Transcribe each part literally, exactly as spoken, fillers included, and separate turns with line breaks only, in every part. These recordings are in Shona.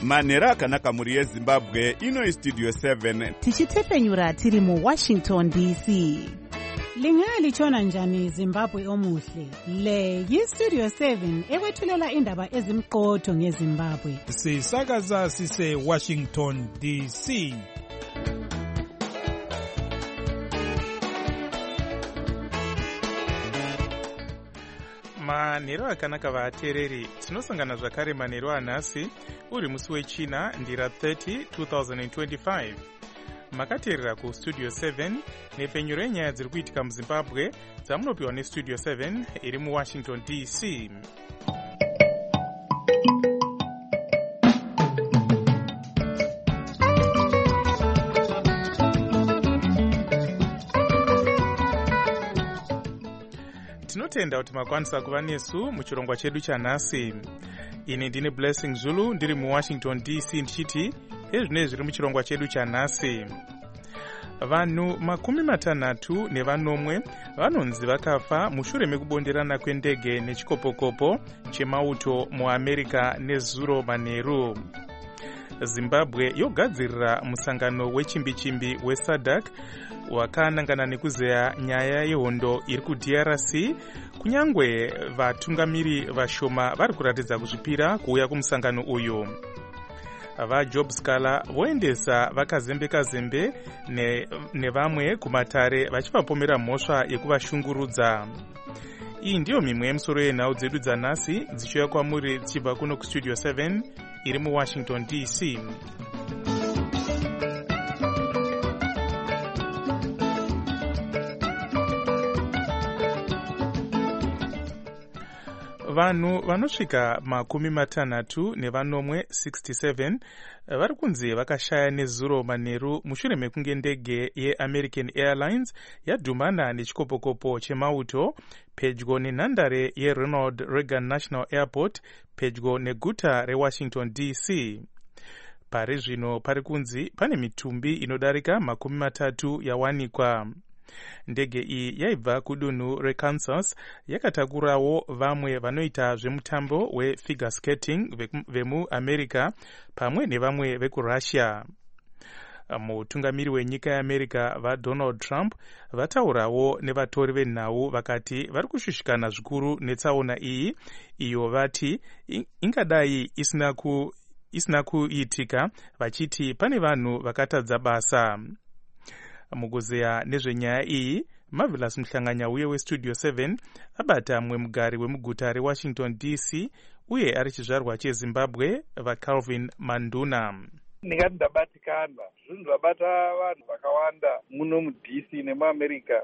manhero akanaka muri yezimbabwe. Ino istudio seven
tichitefenyura tiri mu Washington D C.
Lingalitshona njani Zimbabwe omuhle? Le yistudio seven ekwethulela indaba ezimqotho ngeZimbabwe.
Sisakaza sise Washington D C. Manhero akanaka vatereri, tinosangana zvakare manhero anhasi uri musi wechina ndira thirty twenty twenty-five. Makateerera ku Studio seven nepfenyuro yenyaya dziri kuitika muZimbabwe dzamunopiwa neStudio seven iri mu Washington D C. Tinotenda kuti makwanisa kuva nesu muchirongwa chedu chanhasi. Ini ndine Blessing Zulu ndiri mu Washington D C ndichiti ezvine zviri muchirongwa chedu chanhasi. Vanhu makumi matanhatu nevanomwe vanonzi vakafa mushure mekubonderana kwendege nechikopokopo chemauto muAmerica nezuro manheru. Zimbabwe yogadzirira musangano wechimbi-chimbi weSADC wakanangana nekuzeya nyaya yehondo iri kuD R C, kunyangwe vatungamiri vashoma vari kuratidza kuzvipira kuuya kumusangano uyu. VaJob Scala voendesa vakazembe-kazembe nevamwe ne kumatare vachivapomera mhosva yekuvashungurudza. Iyi ndiyo mimwe yemusoro yenhau dzedu dzanhasi dzichiuya kwamuri dzichibva kuno kuStudio seven iri mu Washington D C. Vanhu vanosvika makumi matanhatu nevanomwe sixty-seven vari kunzi vakashaya nezuro manheru mushure mekunge ndege yeAmerican Airlines yadhumana nechikopokopo chemauto pedyo nenhandare yeRonald Reagan National Airport pedyo neguta reWashington D C. Pari zvino pari kunzi pane mitumbi inodarika makumi matatu yawanikwa. Ndege iyi yaibva kudunhu reKansas yakatakurawo vamwe vanoita zvemutambo wefigure skating vemuAmerica pamwe nevamwe vekuRussia. Mutungamiri wenyika yeAmerica vaDonald Trump vataurawo nevatori venhau vakati vari kushushikana zvikuru netsaona iyi, iyo vati ingadai isina ku isina kuitika, vachiti pane vanhu vakatadza basa. Mukuzeya nezvenyaya iyi, Marvelous Mhlanganya uye weStudio seven abata mumwe mugari wemuguta reWashington D C uye ari chizvarwa cheZimbabwe vaCalvin Manduna.
Ndingati ndabatikana zvinhu zvabata vanhu vakawanda muno muD C nemuAmerica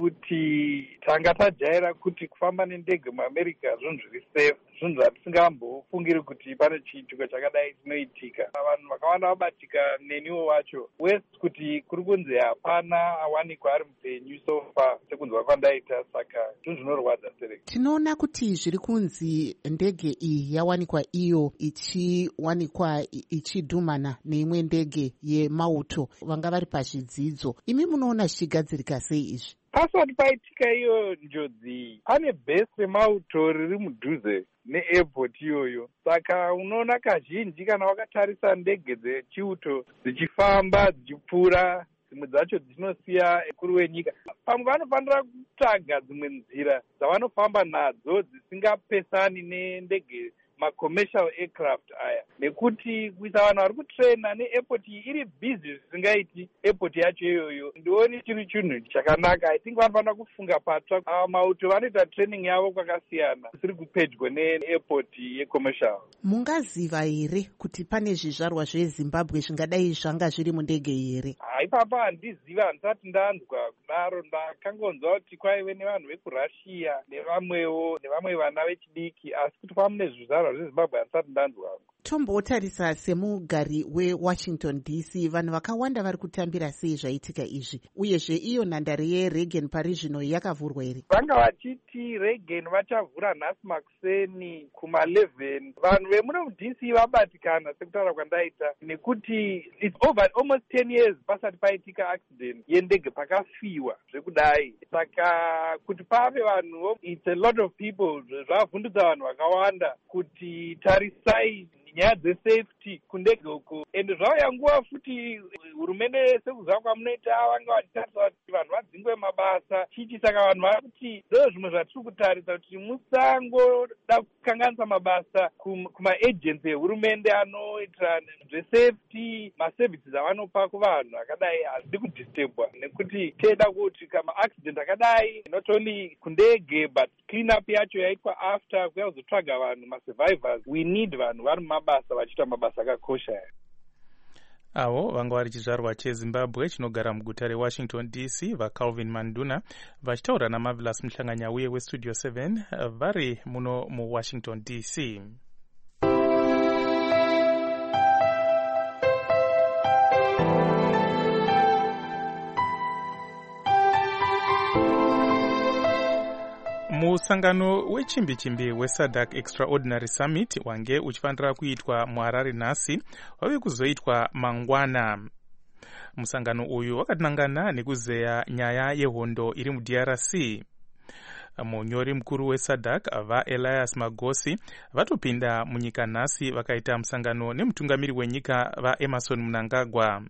nekuti tanga tajaira kuti kufamba nendege muAmerica zvinhu zviri safe, zvinhu zvatisingambofungiri kuti pane chiitiko chakadai chinoitika. Vanhu vakawanda vabatika neniwo wacho west kuti kuri kunzi hapana awanikwa ari mupenyu sofa sekunzwa kwandaita, saka zvinhu zvinorwadza sereka.
Tinoona kuti zviri kunzi ndege iyi yawanikwa iyo ichiwanikwa ichidhumana neimwe ndege yemauto vanga vari pazvidzidzo. Imi munoona zvichigadzirika sei izvi?
Pasati paitika iyo njodzi pane bhesi remauto riri mudhuze neairport iyoyo, saka unoona kazhinji kana wakatarisa ndege dzechiuto dzichifamba dzichipfuura, dzimwe dzacho dzinosiya mukuru wenyika. Pamwe vanofanira kutsvaga dzimwe nzira dzavanofamba nadzo dzisingapesani nendege macommercial aircraft aya, nekuti kuisa vanhu vari kutrena neairport iyi iri busy zvisingaiti airport yacho iyoyo ndioni chiri chinhu chakanaka. I think vanofanira kufunga patsva. Mauto vanoita training yavo kwakasiyana, isiri kupedyo neairport yecommercial.
Mungaziva here kuti pane zvizvarwa zveZimbabwe zvingadai zvanga zviri mundege here?
Ipapa handiziva, handisati ndanzwa kudaro. Ndakangonzwa kuti kwaive nevanhu vekuRussia nevamwewo nevamwe vana vechidiki, asi kuti pamune zvizvarwa zveZimbabwe handisati ndanzwa.
Tombotarisa semugari weWashington D C, vanhu vakawanda vari kutambira sei zvaitika izvi, uyezve iyo nhandare yeReagan pari zvino yakavhurwa here?
Vanga vachiti Reagan vachavhura nhasi makuseni kuma eleven. Vanhu vemuno muD C vabatikana sekutaura kwandaita, nekuti it's over almost ten years pasati paitika accident yendege pakafiwa zvekudai. Saka kuti pave vanhu, it's a lot of people, zvavhundudza vanhu vakawanda kuti tarisai nyaya dzesafety kundege uko. Ende zvauya nguva futi hurumende sekuziva kwamunoita vanga vachitarisa kuti vanhu vadzingwe mabasa chichi. Saka vanhu vari kuti ndo zvimwe zvatiri kutarisa kuti musangoda kukanganisa mabasa kumaejensi ehurumende anoitira zvesafety, maservices avanopa kuvanhu akadai hazidi kudistebwa, nekuti teda kuti kama accident akadai not only kundege but clean up yacho yaitwa after kuya kuzotsvaga vanhu masurvivors. We need vanhu vari mumabasa vachiita mabasa akakosha.
avo vanga vari chizvarwa chezimbabwe chinogara muguta rewashington D C vaCalvin Manduna vachitaura naMarvelous Muhlanganya uye westudio seven vari muno muwashington D C. Musangano wechimbi-chimbi weSADC Extraordinary Summit wange uchifanira kuitwa muHarare nhasi wave kuzoitwa mangwana. Musangano uyu wakatinangana nekuzeya nyaya yehondo iri muD R C. Munyori mukuru weSADC vaElias Magosi vatopinda munyika nhasi vakaita musangano nemutungamiri wenyika vaEmerson Mnangagwa.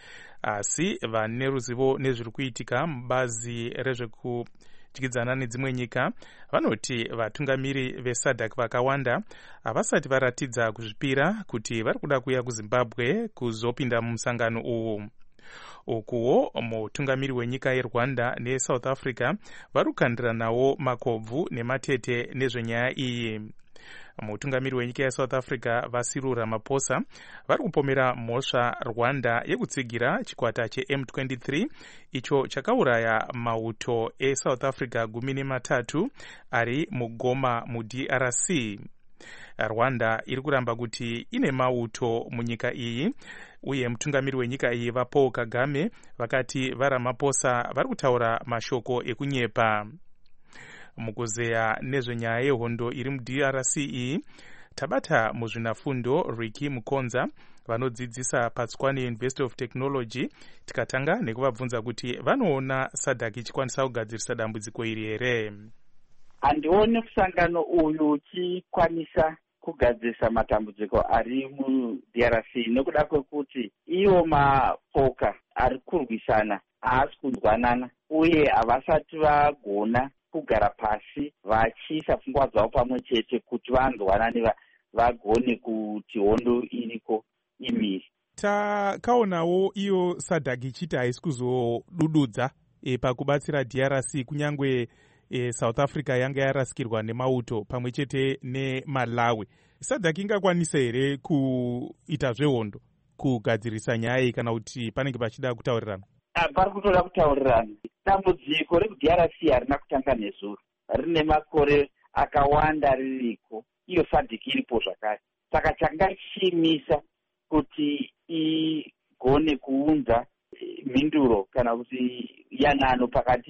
Asi vane ruzivo nezviri kuitika mubazi rezveku chikidzana nedzimwe nyika vanoti vatungamiri veSADC vakawanda havasati varatidza kuzvipira kuti vari kuda kuya kuZimbabwe kuzopinda mumusangano uwu. Ukuwo mutungamiri wenyika yeRwanda neSouth Africa vari kukandiranawo makobvu nematete nezvenyaya iyi. Mutungamiri wenyika yeSouth Africa vaCyril Ramaphosa vari kupomera mhosva Rwanda yekutsigira chikwata cheM twenty-three icho chakauraya mauto eSouth Africa gumi nematatu ari mugoma muD R C. Rwanda iri kuramba kuti ine mauto munyika iyi uye mutungamiri wenyika iyi vaPaul Kagame vakati vaRamaphosa vari kutaura mashoko ekunyepa. Mukuzeya nezvenyaya yehondo iri muD R C iyi tabata muzvinafundo Ricky Mukonza vanodzidzisa paTswane University of Technology tikatanga nekuvabvunza kuti vanoona SADC ichikwanisa kugadzirisa dambudziko iri here.
Handioni musangano uyu uchikwanisa kugadzirisa matambudziko ari muD R C nekuda kwekuti iwo mapoka ari kurwisana haasi kunzwanana uye havasati vagona kugara pasi vachiisa pfungwa dzavo pamwe chete kuti vanzwanane vagone kuti hondo iriko imiri.
Takaonawo iyo SADC ichiti haisi kuzodududza e, pakubatsira D R C kunyange e, South Africa yanga yarasikirwa nemauto pamwe chete neMalawi. SADC ingakwanisa here kuita zvehondo kugadzirisa nyaya iyi kana kuti panenge pachida kutaurirana?
Pari kutoda kutaurirana. Dambudziko rekuD R C harina kutanga nezuro, rine makore akawanda ririko, iyo SADC iripo zvakare. Saka changa chichimisa kuti igone kuunza mhinduro kana kuti yanano pakati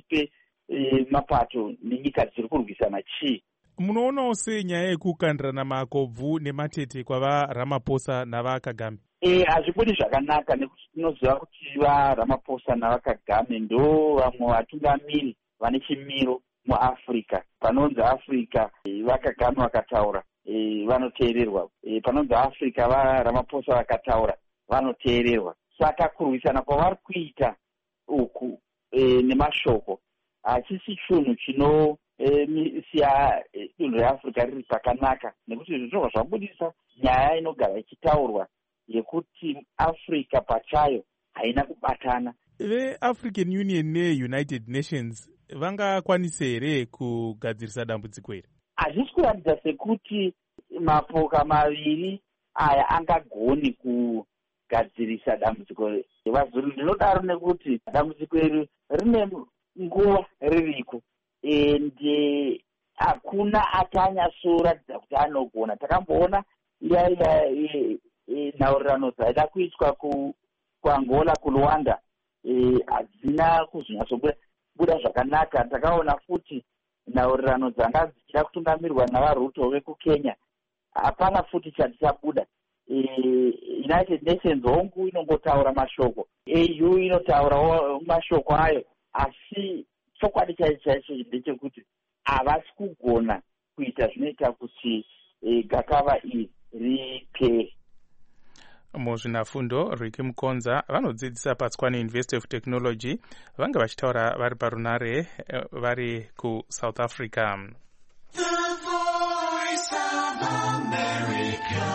pemapato nenyika dziri kurwisana chii.
Munoonawo sei nyaya yekukandirana makobvu nematete kwavaRamaphosa navaKagame?
E, hazvibudi zvakanaka nekuti tinoziva kuti vaRamaphosa navaKagame ndo vamwe vatungamiri vane chimiro muAfrica. Panonzi Africa vaKagame vakataura e, vanoteererwa. E, panonzi Africa vaRamaphosa vakataura vanoteererwa. Saka kurwisana kwavari kuita uku e, nemashoko hachisi chinhu chino e, siya dunhu reAfrica riri pakanaka nekuti zvinobva zvabudisa nyaya inogara ichitaurwa yekuti Africa pachayo haina kubatana.
VeAfrican Union neUnited Nations vangakwanisa here kugadzirisa dambudziko iri?
Hazvisi kuratidza sekuti mapoka maviri aya angagoni kugadzirisa dambudziko iri. Vazuru ndinodaro nekuti dambudziko iri rine nguva ririko ende hakuna atanyasoratidza kuti anogona. Takamboona iya nhaurirano dzaida kuitwa kuAngola kuRwanda hadzina kuzonyatsobuda zvakanaka. Takaona futi nhaurirano dzanga dzichida kutungamirwa navaRuto vekuKenya, hapana futi chati chabuda. United Nations hongu inongotaura mashoko, A U inotaura mashoko ayo, asi chokwadi chaicho chaicho ndechekuti havasi kugona kuita zvinoita kuti gakava iri ripe.
Muzvinafundo Ricky Mukonza vanodzidzisa paTswane University of Technology vanga vachitaura vari parunare vari kuSouth Africa.
The Voice of America,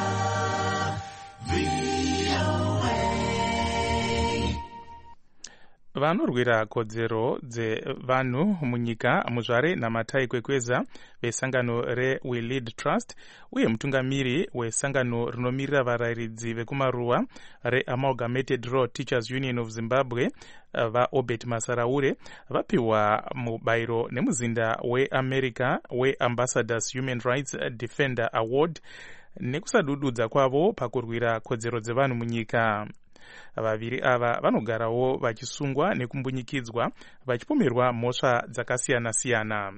V O A.
Vanorwira kodzero dzevanhu munyika muzvare Namatai Kwekweza vesangano reWe Lead Trust uye mutungamiri wesangano rinomirira varayiridzi vekumaruwa reAmalgamated Rural Teachers Union of Zimbabwe vaObert Masaraure vapiwa mubayiro nemuzinda weAmerica weAmbassadors Human Rights Defender Award nekusadududza kwavo pakurwira kodzero dzevanhu munyika. Vaviri ava vanogarawo vachisungwa nekumbunyikidzwa vachipomerwa mhosva dzakasiyana siyana.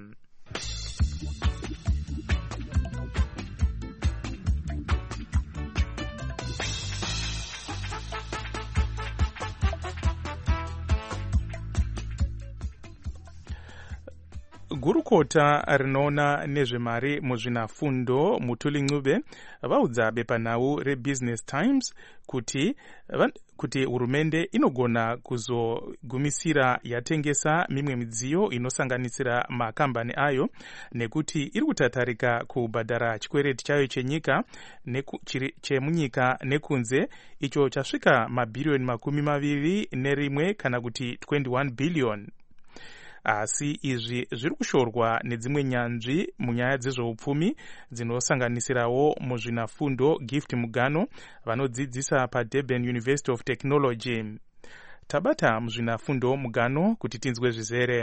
Gurukota rinoona nezvemari muzvinafundo Mutuli Ncube vaudza bepanhau reBusiness Times kuti kuti hurumende inogona kuzogumisira yatengesa mimwe midziyo inosanganisira makambani ayo nekuti iri kutatarika kubhadhara chikwereti chayo chenyika chemunyika nekunze icho chasvika mabhiriyoni makumi maviri nerimwe kana kuti twenty-one billion. Asi izvi zviri kushorwa nedzimwe nyanzvi munyaya dzezveupfumi dzinosanganisirawo muzvinafundo Gift Mugano vanodzidzisa paDurban University of Technology. Tabata muzvinafundo Mugano kuti tinzwe zvizere.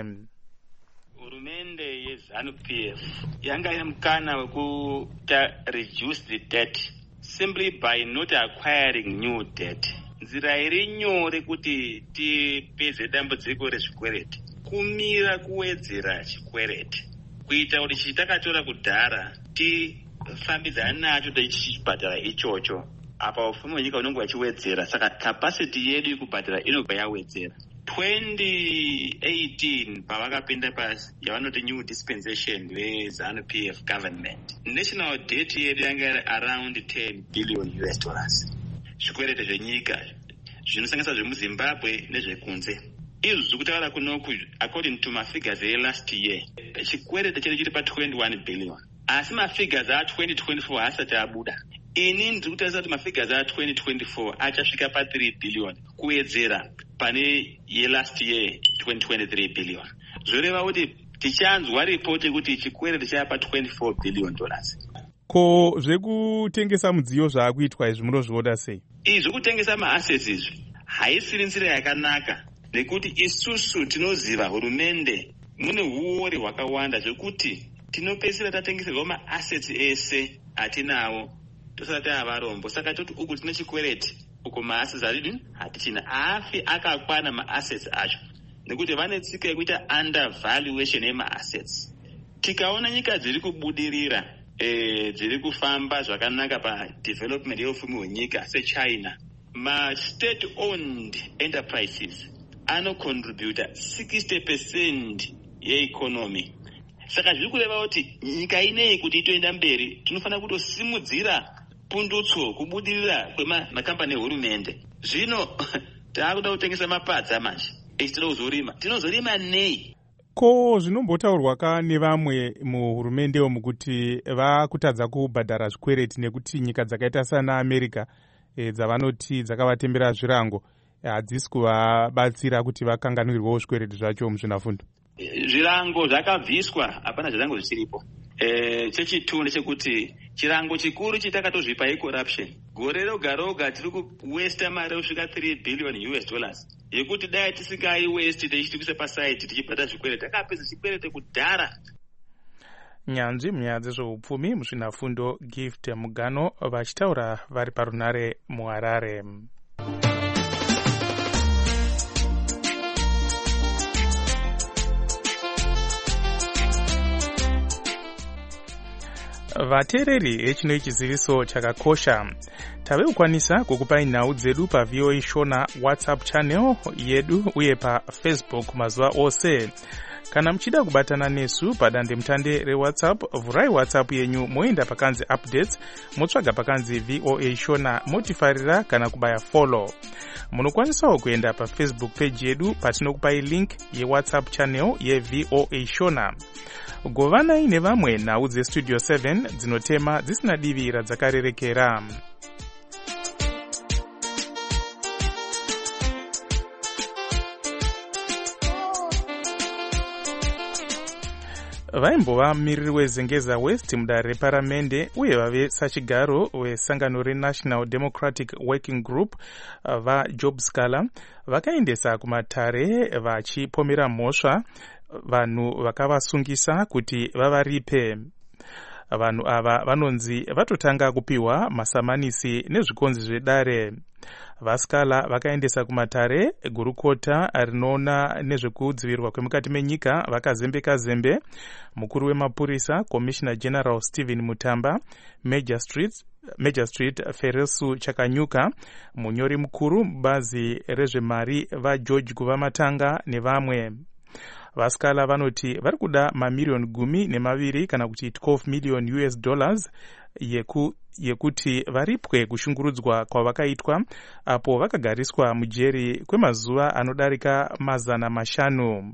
Hurumende yeZANU-P F yanga ine mukana wekuta reduce the debt simply by not acquiring new debt. Nzira iri nyore kuti tipedze dambudziko rezvikwereti kumira kuwedzera chikwereti kuita kuti chitakatora kudhara tifambidzane nacho tichibhadhara ichocho apa upfumi hwenyika unenge wachiwedzera saka capacity yedu yekubhadhara inobva yawedzera. twenty eighteen pavakapinda pasi yavanoti new dispensation veZANU-P F government, national debt yedu yanga iri around ten billion U S dollars. Zvikwereti zvenyika zvinosanganisa zvemuZimbabwe nezvekunze izvi zvikutaura kunoku according to mafigures elast year chikwereti chedu chiri pa twenty-one billion asi mafigures a twenty twenty-four asati abuda. Ini ndiri kutarisa kuti mafigures a twenty twenty-four achasvika pa three billion kuwedzera pane yelast year twenty twenty-three billion. Zvoreva kuti tichanzwa ripoti kuti chikwereti chapa twenty-four billion dollars.
Ko zvekutengesa mudziyo zvaakuitwa izvi munozviona sei?
Izvi kutengesa maassets izvi haisiri nzira yakanaka nekuti isusu tinoziva hurumende mune huori hwakawanda zvekuti tinopedzisira tatengeserwa maassets ese atinawo tosati avarombo. Saka toti uku tine chikwereti uko maassets aridi hatichina afi akakwana maassets acho nekuti vane tsika yekuita undervaluation yemaassets. Tikaona nyika dziri kubudirira Eh, dziri kufamba zvakanaka pa development yeupfumi hwenyika seChina, ma state owned enterprises anocontributa sixty percent yeeconomy. Saka zviri kureva kuti nyika ineyi kuti itoenda mberi tinofanira kutosimudzira pundutso kubudirira kwemakambani ehurumende. Zvino taakuda kutengesa mapadza manje echitoda kuzorima, tinozorima nei?
Ko zvinombotaurwa ka nevamwe muhurumende mukuti vakutadza kubhadhara zvikwereti nekuti nyika dzakaita sana America e, dzavanoti dzakavatembera zvirango hadzisi kuvabatsira kuti vakanganwirwewo zvikwereti zvacho muzvinafundo.
Zvirango zvakabviswa, hapana zvirango zvichiripo. E, chechitu ndechekuti chirango chikuru chitakatozvipa icorruption. Gore roga roga tiri kuwesta mari kusvika three billion U S dollars. Yekuti dai tisingai west tichitikisa pasaiti tichibhadha zvikwereti takapedza chikwereti kudhara.
Nyanzvi munyaya dzezveupfumi muzvinafundo Gift Mugano vachitaura vari parunare muHarare. Vateereri vechino chiziviso chakakosha tave kukwanisa kukupai nhau dzedu pa V O A Shona WhatsApp channel yedu uye pa Facebook mazuva ose. Kana mchida kubatana nesu padande mutande reWhatsApp, vurai WhatsApp yenyu moenda pakanzi updates, motsvaga pakanzi V O A Shona, motifarira kana kubaya follow. Munokwanisawo kuenda pa Facebook page yedu patinokupai link ye WhatsApp channel ye V O A Shona. Govanai nevamwe nhau dzestudio seven dzinotema dzisina divi radzakarerekera. Vaimbova miriri wezengeza West mudare reparamende uye vave sachigaro wesangano reNational Democratic Working Group vaJob Scaler vakaendesa kumatare vachipomera mhosva vanhu vakavasungisa kuti vavaripe. Vanhu ava vanonzi vatotanga kupiwa masamanisi nezvikonzi zvedare. Vaskala vakaendesa kumatare gurukota rinoona nezvekudzivirwa kwemukati menyika vakazembeka zembe mukuru wemapurisa Commissioner General Stephen Mutamba, Major Street Major Street Feresu Chakanyuka, munyori mukuru mubazi rezvemari vaGeorge Kuvamatanga nevamwe. Vaskala vanoti vari kuda mamiliyoni gumi nemaviri kana kuti twelve million U S dollars yeku yekuti varipwe kushungurudzwa kwavakaitwa apo vakagariswa mujeri kwemazuva anodarika mazana mashanu.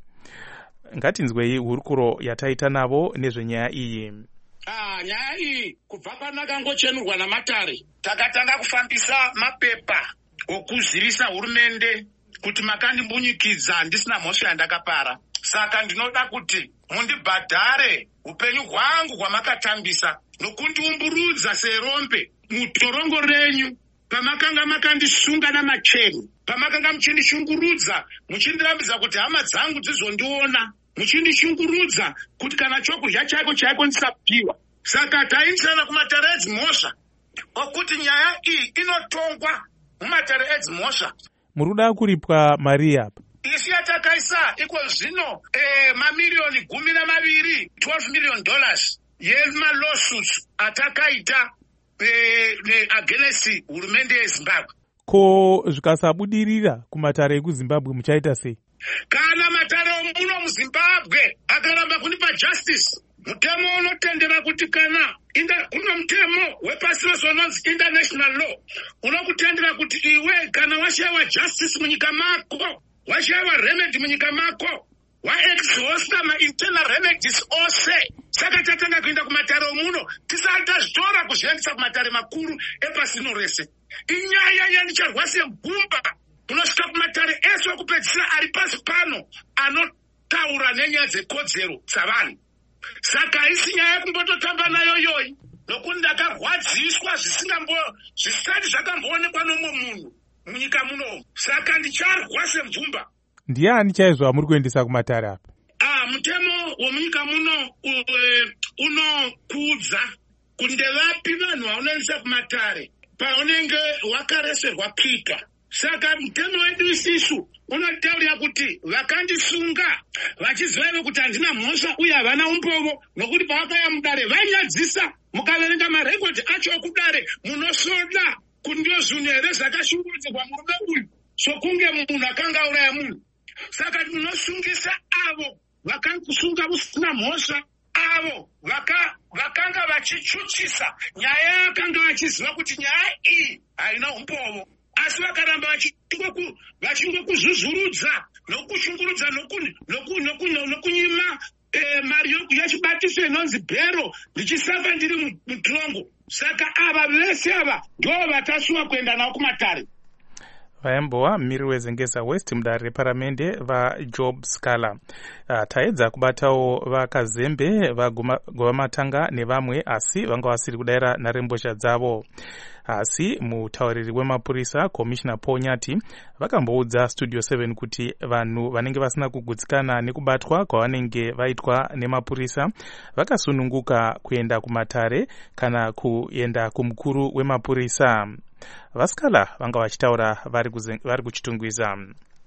Ngatinzwei hurukuro yataita navo nezvenyaya iyi.
Ah, nyaya iyi kubva panakangochenurwa namatare takatanga kufambisa mapepa okuzivisa hurumende kuti makandimbunyikidzwa ndisina mhosva yandakapara. Saka ndinoda kuti mundibhadhare upenyu hwangu hwamakatambisa nokundiumburudza serombe mutorongo renyu pamakanga makandisunga namacheni, pamakanga muchindishungurudza muchindirambidza kuti hama dzangu dzizondiona, muchindishungurudza kuti kana chokudya chaiko chaiko ndisapiwa. Saka taindisana kumatare edzimhosva okuti nyaya iyi inotongwa mumatare edzimhosva.
Muruda kuripwa mari apa?
Isi yatakaisa iko zvino eh, mamiliyoni gumi namaviri twelve million dollars yema lawsuits atakaita eh, ne against hurumende yeZimbabwe.
Ko zvikasabudirira kumatare ekuZimbabwe muchaita sei?
Kana matare omuno muZimbabwe akaramba kunipa justice, mutemo unotendera kuti kana inda kuna mutemo wepasi rose unonzi international law unokutendera kuti iwe kana washayiwa justice munyika mako, washayiwa remedy munyika mako, waexhausta ma-internal remedies ose. Saka tatanga kuenda kumatare omuno tisati tazvitora kuzviendesa kumatare makuru epasino rese. Inyaya yanicharwa segumba unosvika kumatare ese okupedzisira ari pasi pano anotaura nenyaya dzekodzero dzavanhu. Saka haisi nyaya yekumbototamba nayo yoyi nokuti ndakarwadziswa zvisingambo zvisati zvakamboonekwa nomwe munhu munyika muno. Saka ndicharwa semvumba.
Ndiani chaizwa muri kuendesa kumatare apa?
Ah, mutemo womunyika muno unokuudza kuti ndevapi vanhu vaunoendesa kumatare paunenge wakareserwa pika. Saka mutemo wedu isisu unotaurira kuti vakandisunga vachiziva kuti handina mhosva uye havana umbovo nokuti pavakaya mudare vanyadzisa mukaverenga marekodhi acho okudare munosoda kuti ndio zvinhu here zvakashungurudzirwa murume uyu sokunge munhu akanga auraya munhu. Saka munosungisa avo vakankusunga usina mhosva, avo vakanga vachichuchisa nyaya yakanga vachiziva kuti nyaya iyi haina umbovo, asi vakaramba vachingokuzvuzvurudza nokushungurudza nokunyima mari yachibatiso inonzi bhero ndichisafa ndiri mutorongo. Saka ava vese ava ndo vatasuwa kuenda navo kumatare.
Vaimbowa miri wezengeza West mudare reparamende vaJob Scaler. Uh, taedza kubatawo vakazembe vagovamatanga nevamwe asi vanga vasiri kudaira narembozha dzavo. Asi mutauriri wemapurisa Commissioner Paul Nyati vakamboudza Studio seven kuti vanhu vanenge vasina kugutsikana nekubatwa kwavanenge vaitwa nemapurisa vakasununguka kuenda kumatare kana kuenda kumukuru wemapurisa. Vaskala vanga vachitaura vari kuchitungwiza.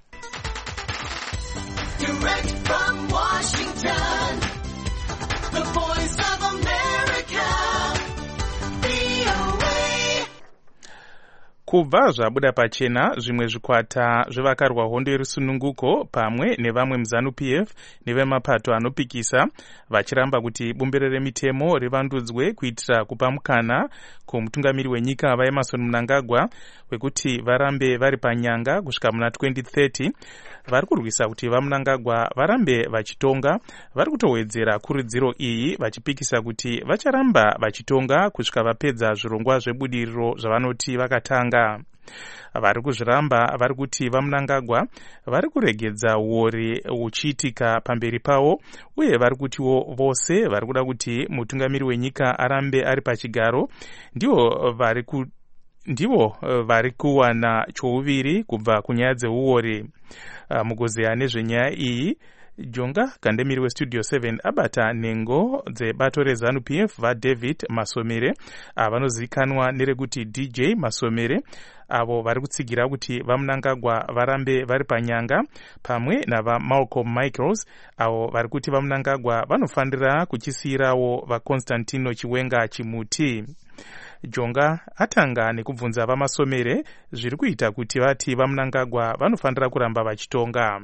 Direct from Washington, the voice of America, V O A.
kubva zvabuda pachena zvimwe zvikwata zvevakarwa hondo yerusununguko pamwe nevamwe muZANU-P F nevemapato anopikisa vachiramba kuti bumbiro remitemo rivandudzwe kuitira kupa mukana kumutungamiri wenyika vaEmmerson Mnangagwa wekuti varambe vari panyanga kusvika muna twenty thirty. Vari kurwisa kuti vaMnangagwa varambe vachitonga vari kutowedzera kurudziro iyi vachipikisa kuti vacharamba vachitonga kusvika vapedza zvirongwa zvebudiriro zvavanoti vakatanga. Vari kuzviramba vari kuti vaMnangagwa vari kuregedza uori huchiitika pamberi pavo, uye vari kutiwo vose vari kuda kuti mutungamiri wenyika arambe ari pachigaro ndivo vari ku ndivo vari kuwana chouviri kubva kunyaya dzeuori. Mugozeya nezvenyaya iyi, Jonga kandemiri westudio seven abata nengo dzebato reZANU-P F vaDavid Masomere avanozivikanwa nerekuti D J Masomere, avo vari kutsigira kuti vaMnangagwa varambe vari panyanga, pamwe navaMalcolm Michaels avo vari kuti vaMnangagwa vanofanira kuchisiyirawo vaConstantino Chiwenga Chimuti. Jonga atanga nekubvunza vaMasomere zviri kuita kuti vati vaMnangagwa vanofanira kuramba vachitonga.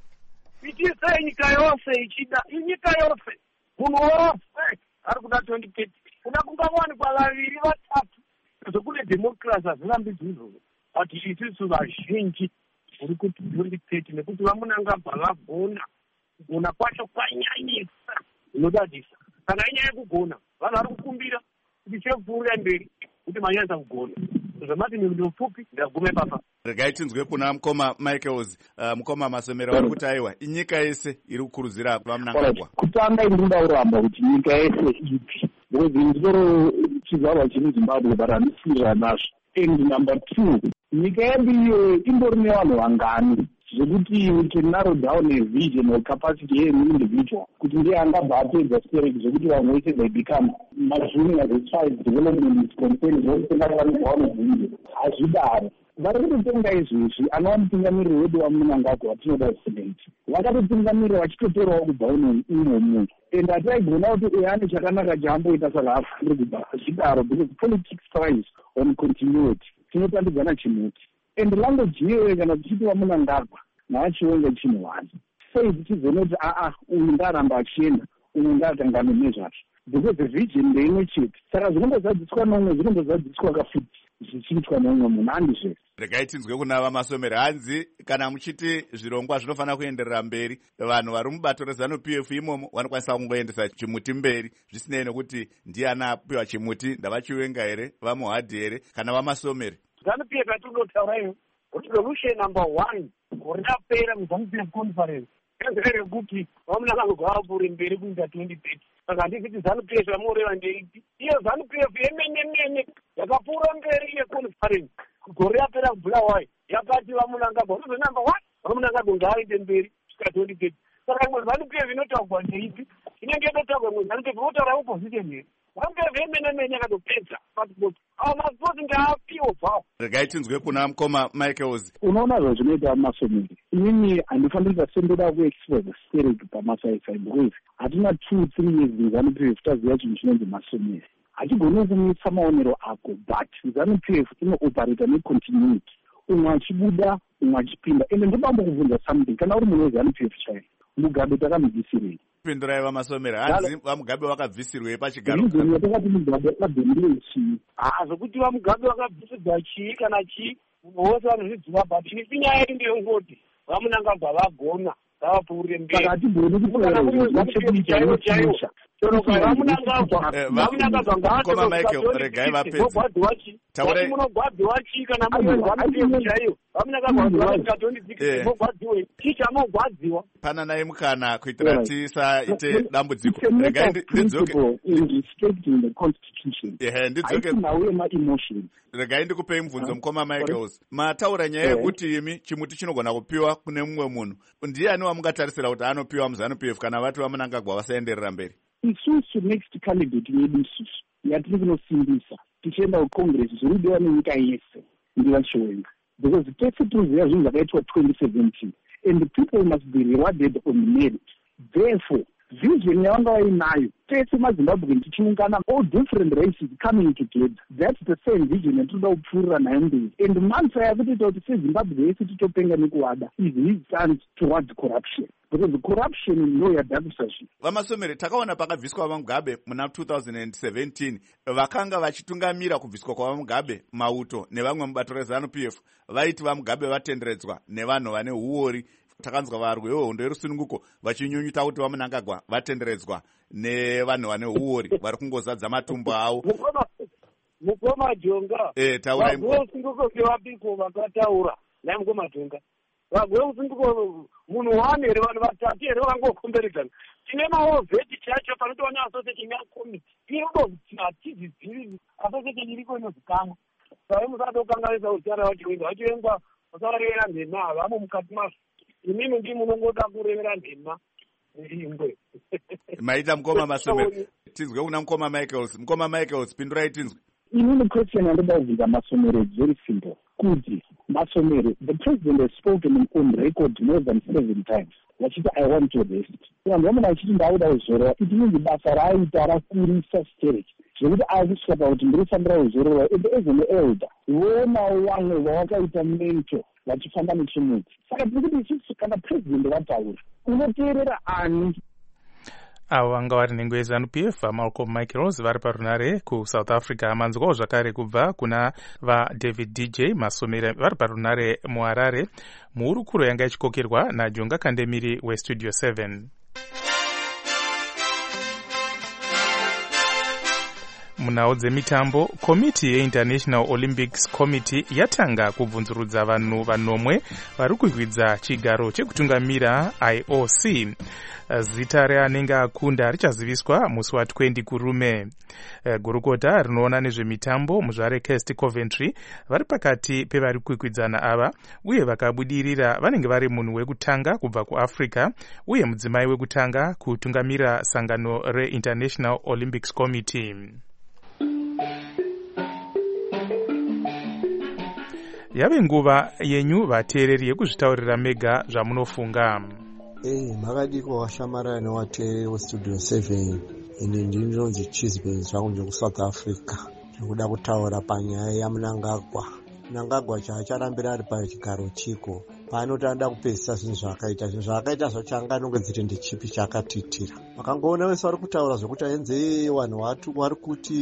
Ichise nyika yose ichida, nyika yose munhu wose ari kuda twenty thirty kuda kungawanikwa vaviri vatatu zvekune democracy hazvirambidzwi izvozvo, but isusu vazhinji uri kuti twenty thirty nekuti vaMnangagwa vagona kugona kwacho kwanyanyisa zvinodadisa. Kana inyaya yekugona vanhu vari kukumbira kuti chepfuurira mberi kuti manyanyisa kugona zvamati mindi mupfupi ndagume papa.
Regai tinzwe kuna mukoma Michaels. Uh, mukoma Masomero vari kuti aiwa inyika yese iri kukurudzira vaMnangagwa.
Kutanga inoda kuramba kuti nyika yese ipi because nditoro chizvarwa chiri Zimbabwe but handisirira nazvo. And number two, nyika yedu iyo imbori nevanhu vangani zvekuti we can narrow down a vision or capacity yemu individual kuti ndiye angabva apedza spirit zvekuti vamwe vese they become majunior as far as development is concerned zvokutengavanigwa vanobvunza hazvidaro. Vari kutotenga izvezvi anova mutungamiriri wedu waMnangagwa watinoda kusidenti vakatotungamirira vachitotorawo kubva imomo, and hataigona kuti uyo ane chakanaka chaamboita saka afanire kubva hazvidaro because politics thrives on continuity. Tinotambidzana chimuti and language iyoyo kana tichiti vaMnangagwa navachiwenga chinhu wani sei tichizonoti aa uyu ndaramba achienda uyu ndaatangane nezvacho because the vision ndeimwe chete, saka zvinombozadziswa nomwe zvinombozadziswa kafuti zvichiitwa nomwe munhu handizvese.
Regai tinzwe kuna vaMasomero. Hanzi kana muchiti zvirongwa zvinofanira kuenderera mberi, vanhu vari mubato reZANU-P F imomo vanokwanisa kungoendesa chimuti mberi zvisinei nekuti ndiani apiwa chimuti, ndavachiwenga here, vaMuhadhi here kana vaMasomero.
ZANU-P F yatinotaura iyo resolution number one gore rapera muZANU-P F conference rekuti vaMnangagwa vapfuure mberi kuita twenty thirty. Saka handisiti ZANU-P F yamoreva ndeipi iyo ZANU-P F yemene mene yakapfuura mberi yeconference gore rapera kubhulawayo yakati vaMnangagwa ruzo number one vaMnangagwa ngaaende mberi kusvika twenty thirty. Saka imwe ZANU-P F inotaurwa ndeipi inenge inotaurwa imwe ZANU-P F inotaura opposition here. ZANU-P F yemene mene yakatopedza pasipoti ava masipoti ndaapiwo bvawo.
Regai tinzwe kuna mukoma Michaels.
Unoona zvazvinoita Masomero, inini handifanira sendoda kuexpose spirit pamasaisai because hatina two three years muZANU-P F taziva chinhu chinonzi Masomero. Hachigoni kumisa maonero ako but ZANU-P F inooperator necontinuity, umwe achibuda umwe achipinda. Ende ndobamba kubvunza something, kana uri munhu weZANU-P F chaiwo Mugabe takamubvisirei?
Pindurai vaMasomero. Hanzi vaMugabe vakabvisirwei pachigaro?
Izoni takati Mugabe akabvendere chii?
Ah, zvokuti vaMugabe vakabvisirwa chii kana chii vose vanozvidziva, but ini inyaya yedu ndeyongoti vaMnangagwa vagona ngavapfuure mberi.
Saka hatigoni kutoera
ZANU-P F chaiwo chaiwo
vamugwadziwa
chii munogwadziwa chii kana muri ZANU-P F chaiwo vaMnangagwa twenty six mogwadziwei chii chamogwadziwa?
Pananai mukana kuitira tisaite dambudziko. Regai regai ndikupei mubvunzo mukoma Michaels. Mataura nyaya yekuti imi chimuti chinogona kupiwa kune mumwe munhu, ndiani wamungatarisira kuti anopiwa muZANU-P F kana vati vaMnangagwa vasaenderera mberi?
Isusu next candidate yedu isusu yatiri kunosimbisa tichienda kucongress zvirudiwa nenyika yese ndivachiwenga because tese tinoziva zvinhu zvakaitwa twenty seventeen and people must be rewarded on merit. Therefore vision yavanga vainayo tese mazimbabwe tichiungana all different races coming together. That's the same vision yatinoda kupfuurira nayo mberi. And mantra yakutoita kuti sezimbabwe yese titopenga nekuwada is his stance towards corruption, because the corruption ndo yadhakusazvi.
Vamasomere, takaona pakabviswa vamugabe muna two thousand seventeen vakanga vachitungamira kubviswa kwavamugabe mauto nevamwe mubato reZANU P F vaiti vamugabe vatenderedzwa nevanhu vane uori. Takanzwa varwi vehondo yerusununguko vachinyunyuta kuti vamunangagwa vatenderedzwa nevanhu vane uori vari kungozadza matumbu avo.
Mukoma Jonga,
eh, taura
usunguko kevapiko vakataura naimukoma Jonga vagwe usunguko munhu wane here vanhu vatatu here vangokomberedzana tine maovheti chacho panotiwa neasociation yakomiti inodo hatizidziri asociation iriko inozikanwa sai musatokanganisa usiara vachiwenga vachiwenga musavarevera nhema vamo mukati mazvo imimi ndi munongoda kurevera nhema ingwe
maita mukoma Masomero. Tinzwe kuna mukoma Michaels. Mukoma Michaels, pindurai tinzwe.
Inini question yandoda kubvunza Masomero is very simple. Kuti Masomero, the president has spoken on record more than seven times. Vachiti I want to rest. Vanhu vamuna vachiti ndauda kuzorora. It means basa raaita rakurisa stage. Zvekuti akusvika pakuti ndirifanira kuzorora. And as an elder, vonawo vamwe vawakaita mento vachifamba nechimudzi. Saka tiri kuti isusu kana president vataura unoteerera ani?
Avo vanga vari nhengo yeZANU P F vaMalcolm Michaels vari parunare kuSouth Africa. Manzwawo zvakare kubva kuna vaDavid D J Masomero vari parunare muHarare muhurukuro yanga ichikokerwa naJonga Kandemiri weStudio seven. Munhau dzemitambo, komiti yeInternational Olympics Committee yatanga kubvunzurudza vanhu vanomwe vari kukwidza chigaro chekutungamira I O C. Zita reanenge akunda richaziviswa musi wa twenty kurume. Gurukota rinoona nezvemitambo muzvare Kest Coventry vari pakati pevari kukwidzana ava uye vakabudirira vanenge vari munhu wekutanga kubva kuAfrica uye mudzimai wekutanga kutungamira sangano reInternational Olympics Committee. Yave nguva yenyu vateereri yekuzvitaurira mega zvamunofunga.
Hey, makadiko washamarana newateereri weStudio seven. Ini ndinonzi Chisbane zvangu ndekuSouth Africa. Ndikuda kutaura panyaya yaMnangagwa. Mnangagwa chaacharambira ari pachigaro chiko. Pano tanoda kupedzisa zvinhu zvakaita. Zvinhu zvakaita zvacho anganongedzere ndechipi chaakatitira. Makangoona vese vari kutaura zvokuti aenze vanhu vatu vari kuti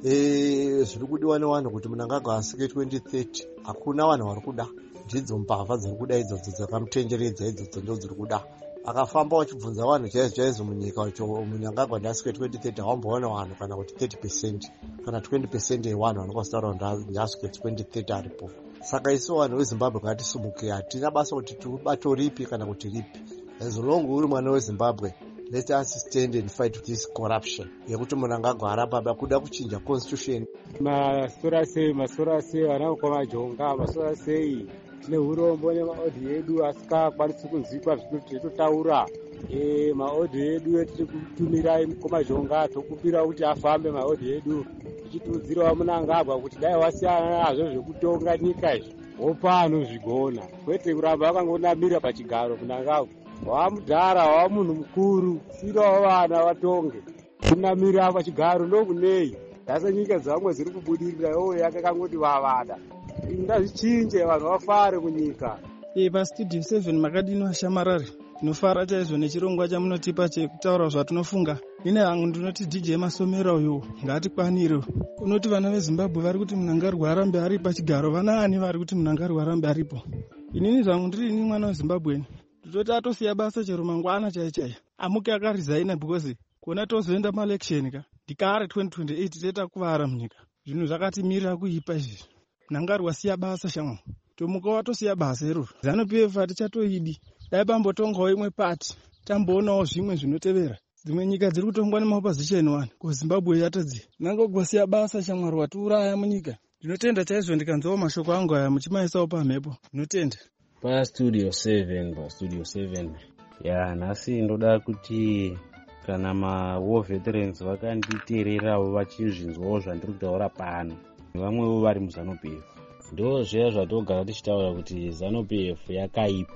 eh zviri kudiwa nevanhu kuti Mnangagwa asvike twenty thirty. Hakuna vanhu vari kuda. Ndidzo mbavha dziri kuda idzodzo dzakamutenderedza idzodzo ndo dziri kuda. Akafamba wachibvunza vanhu chaizvo chaizvo munyika wacho Mnangagwa ndasvike twenty thirty haumboona vanhu kana kuti thirty percent kana twenty percent yevanhu vanokositaura ndasvike twenty thirty aripo. Saka isu vanhu veZimbabwe ngatisumuke, hatina basa kuti tibato ripi kana kuti ripi. As long uri mwana weZimbabwe, let us stand and fight with this corruption. Yekuti Mnangagwa arapa kuda kuchinja constitution.
Masora sei masora sei vanokoma Jonga masora sei tine urombo nemaodhi edu asikakwanisi kunzikwa zvinotaura e maodhi edu etiri kutumirai mukoma Jonga tokupira kuti afambe maodhi edu tichitudzirawo Mnangagwa kuti dai wasiyana nazvo zvekutonga nyika izvi wopa anozvigona kwete kuramba vakangonamira pachigaro Mnangagwa wamudhara wamunhu mukuru sirawo vana vatonge kunamira pachigaro ndokunei dasa nyika dzamwe dziri kubudirira iwo yakakangoti vavada ngazvichinje vanhu vafare kunyika.
E paStudio seven makadini washamarari tinofara chaizvo nechirongwa chamunotipa chekutaura zvatinofunga. Ine hangu ndinoti D J Masomero uyo ngatikwanire. Unoti vana veZimbabwe vari kuti Mnangagwa arambe ari pachigaro, vana ani vari kuti Mnangagwa arambe aripo? Inini zvangu ndiri ini mwana weZimbabwe nditoti atosiya basa chero mangwana chaichai amuke akarizaina because kuona tozoenda maelection ka ndikare twenty twenty-eight teta kuvara munyika. Zvinhu zvakatimirira kuipa izvi. Mnangagwa wasiya basa shamwa. Tomuka watosiya basa iro. ZANU P F atichatoidi. Dai pambotongawo imwe pati. Tamboonawo zvimwe zvinotevera. Dzimwe nyika dziri kutongwa nemaopposition one. KuZimbabwe yatadzi. Mnangagwa wasiya basa shamwa watiuraya munyika. Ndinotenda chaizvo ndikanzwawo mashoko angu aya muchimaisawo pamhepo. Ndinotenda.
PaStudio seven, PaStudio seven. Ya nhasi ndoda kuti kana ma-war veterans vakanditeererawo vachizvinzwawo zvandiri kutaura pano. Vamwewo vari muZANU P F. Ndo zviya zvatogara tichitaura kuti ZANU P F yakaipa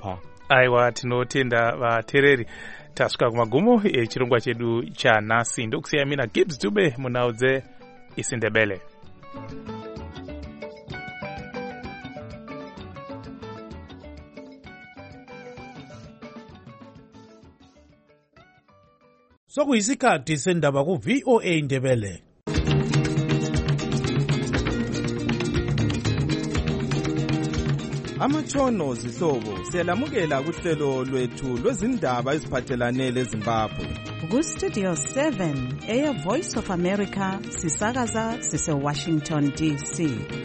aiwa tinotenda vateereri tasvika kumagumo echirongwa chedu chanhasi. ndokusiya mina Gibbs Dube munhau dzeIsindebele.
sokuyisikhathi sendaba ku-V O A Ndebele.
Amatshono zihlobo siyalamukela kuhlelo lwethu lwezindaba eziphathelane leZimbabwe.
Ku-Studio seven eya Voice of America sisakaza sise-Washington D C.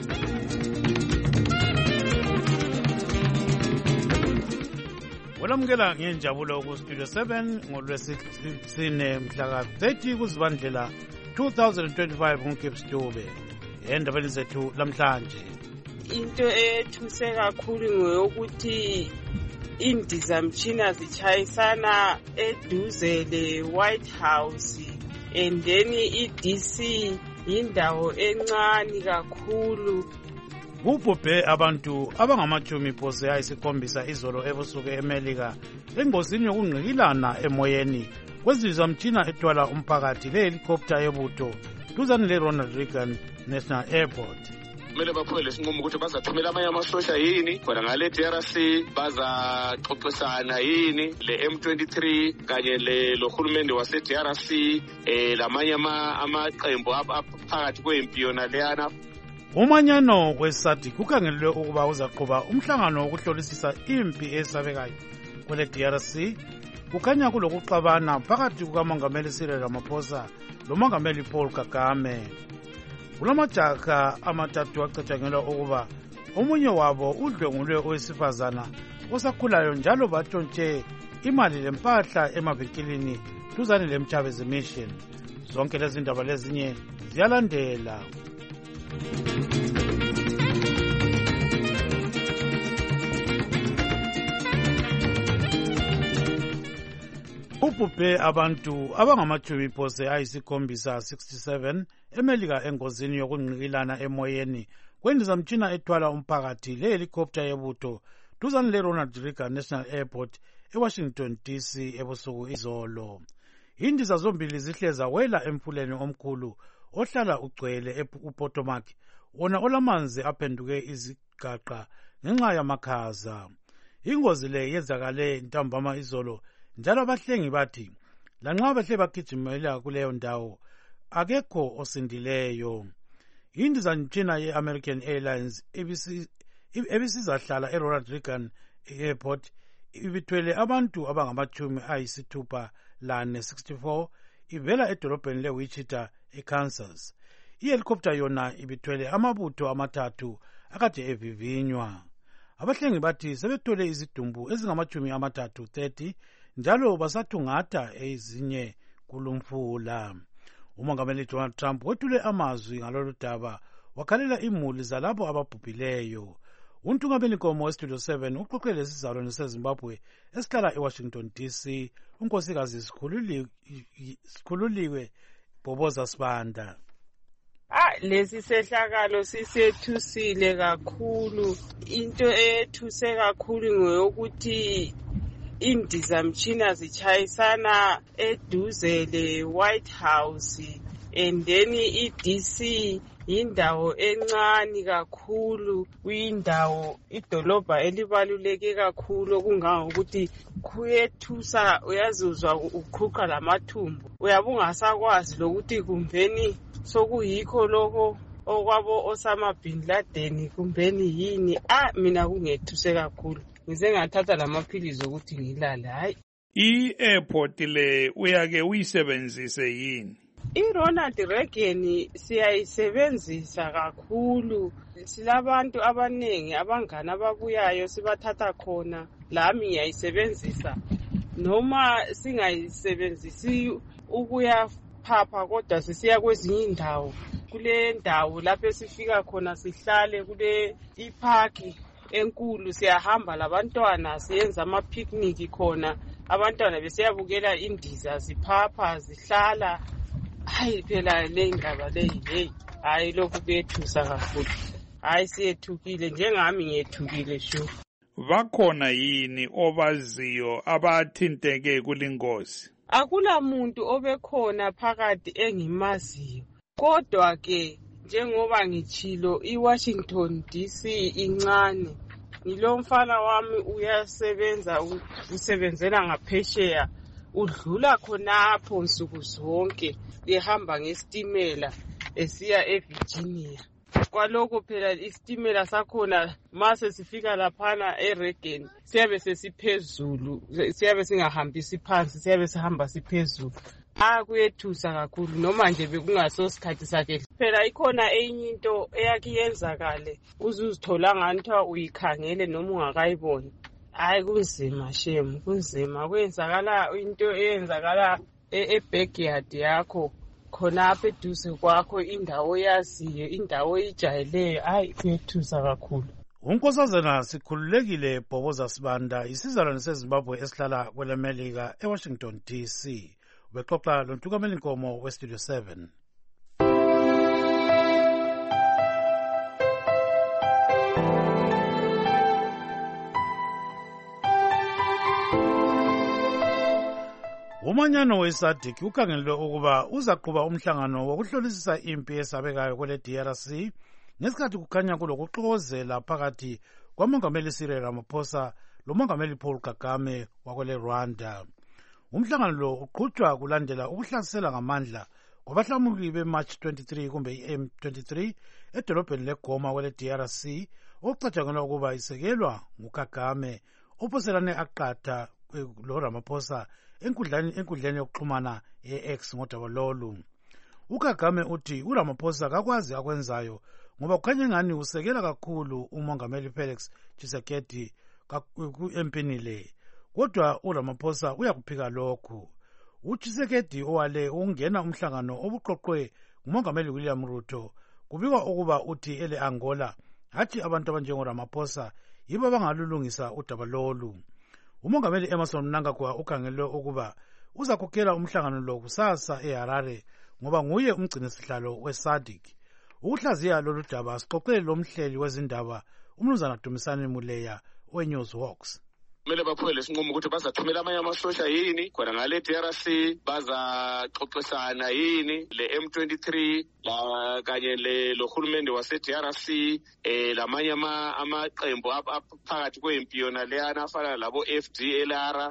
Olamukela ngenjabulo ku-Studio seven ngolwesine mhla ka-thirty kuZibandlela two thousand twenty-five nguGibbs Dube. Endabeni zethu lamhlanje,
into ethuse kakhulu ngoyokuthi indizamtshina zitshayisana eduze le-White House and then i-D C yindawo encane kakhulu.
Kubhubhe abantu abangamachumi phose ayisikhombisa izolo ebusuku eMelika engozini yokungqikilana emoyeni kwezizamtshina ethwala umphakathi le-helicopter yebutho duzane le-Ronald Reagan National Airport.
Kumele baphume lesinqumo ukuthi bazathumela amanye amasosha yini khona ngale D R C, bazaxoxisana yini le-M twenty-three kanye lohulumende wase-D R C eh lamanye amaqembu aphakathi kwempi yona leyana.
Umanyano wesadi kukhangelwe ukuba uzaqhuba umhlangano wokuhlolisisa impi esabekayo kwele D R C. Kukhanya kulokuxabana phakathi kukamongameli Cyril Ramaphosa lomongameli Paul Kagame. Kulamajaka amathathu acatshangelwa ukuba omunye wabo udlwengulwe owesifazana osakhulayo njalo batshontshe imali lempahla emavikilini duzane leMchabezi Mission. Zonke lezi ndaba lezinye ziyalandela. Ubhubhe abantu abangamachumi phose ayisikhombisa sixty-seven eMelika engozini yokungqikilana emoyeni kwendizamtshina ethwala umphakathi le-helicopter yebutho duzane le-Ronald Reagan National Airport eWashington D C ebusuku izolo. Indiza zombili zihleza wela emfuleni omkhulu ohlala ugcwele uPotomac wona olamanzi aphenduke izigaqa ngenxa yamakhaza. Ingozi le yenzakale ntambama izolo njalo abahlengi bathi lanxa bahle bagijimela kuleyo ndawo akekho osindileyo. Indizamtshina ye-American Airlines ebisizahlala e-Ronald Reagan Airport ibithwele abantu abangamachumi ayisithupha lane sixty-four ivela edolobheni le-Wichita eKansas. I-helicopter yona ibithwele amabutho amathathu akade evivinywa. Abahlengi bathi sebethole izidumbu ezingamachumi amathathu thirty njalo basathungatha ezinye kulumfula. Umongameli Donald Trump wethule amazwi ngalolu daba wakhalela imuli zalabo ababhubhileyo. Untungameli Nkomo weStudio seven uxoxele isizalwane seZimbabwe esihlala eWashington D C unkosikazi Sikhululiwe Bhoboza Sibanda.
Ah, lesi sehlakalo sisethusile kakhulu. Into ethuse kakhulu ngoyokuthi indizamtshina zitshayisana eduze le-White House and then i-D C yindawo encane kakhulu, kuyindawo idolobha elibaluleke kakhulu okungangokuthi kuyethusa, uyazuzwa uqhuqa lamathumbu, uyabe ungasakwazi lokuthi kumbeni sokuyikho lokho okwabo Osama bin Laden kumbeni yini. Ah, mina kungethuse kakhulu, ngize ngathatha lamaphilizi ukuthi ngilale. Hayi,
i-airport le uyake uyisebenzise yini?
I-Ronald Reagan siyayisebenzisa kakhulu, silabantu abanengi abangana ababuyayo sibathatha khona, lami ngiyayisebenzisa noma singayisebenzisi ukuya phapha kodwa sisiya kwezinye indawo. Kule ndawo lapho sifika khona sihlale kule iparki enkulu, siyahamba labantwana siyenza ama-picnic khona, abantwana besiyabukela indiza ziphapha zihlala. Hayi phela le ndaba leyi leyi, hayi lokhu kuyethusa kakhulu. Hayi siyethukile, njengami ngiyethukile shu.
bakhona yini obaziyo abathinteke kulingozi?
Akula muntu obekhona phakathi engimaziyo, kodwa ke njengoba ngitshilo iWashington D C incane. Ngilomfana wami uyasebenza, usebenzela ngaphesheya, udlula khonapho nsuku zonke ehamba ngesitimela esiya eVirginia. Kwalokho phela isitimela sakhona mase sifika laphana eReagan siyabe sesiphezulu, siyabe singahambisi phansi, siyabe sihamba siphezulu. Ah, kuyethusa kakhulu noma nje bekungaso sikhathi sakhe. Phela ikhona enye into eyakiyenzakale uzuzithola nganthiwa uyikhangele noma ungakayiboni. Hayi kunzima shem, kunzima. Kwenzakala into eyenzakala e-backyard yakho khona apha eduze kwakho, indawo yaziyo, indawo ijayeleyo. Hayi kuyethusa kakhulu.
Unkosazana sikhululekile Bhoboza Sibanda, isizalwane seZimbabwe esihlala kwelemelika eWashington D C. Bexoxa loNtukameli Nkomo weStudio seven. Umanyano weSADC ukhangelwe ukuba uzaqhuba umhlangano wokuhlolisisa impi esabekayo kwele D R C ngesikhathi kukhanya kulokuxokozela phakathi kwamongameli Cyril Ramaphosa lomongameli Paul Kagame wakwele Rwanda. Umhlangano lo uqhutshwa kulandela ukuhlasela ngamandla kwabahlamuli beMarch twenty-three kumbe i-M twenty-three edolobheni leGoma kwele D R C okucatshangelwa ukuba isekelwa nguKagame ophoselane aqatha lo Ramaphosa enkundleni enkundleni yokuxhumana ye-X ngodaba lolu. UKagame uthi uRamaphosa kakwazi akwenzayo ngoba kukhanya ngani usekela kakhulu umongameli Felix Tshisekedi empini le. Kodwa uRamaphosa uyakuphika lokhu. UTshisekedi owale ungena umhlangano obuqoqwe ngumongameli William Ruto kubikwa ukuba uthi ele Angola hathi abantu abanjengoRamaphosa yibo bangalulungisa udaba lolu. Umongameli Emmerson Mnangagwa ukhangelwe ukuba uzakhokhela umhlangano lo kusasa eHarare ngoba nguye umgcini sihlalo weSADC. Ukuhlaziya lolu daba sixoxele lomhleli wezindaba uMnumzana Dumisani Muleya weNewsWalks.
Kumele baphume lesinqumo ukuthi bazathumela amanye amasosha yini khona ngale D R C, bazaxoxisana yini le M twenty-three la kanye le lohulumende wase D R C eh lamanye amaqembu phakathi kwempi yona leyana afana labo F D L R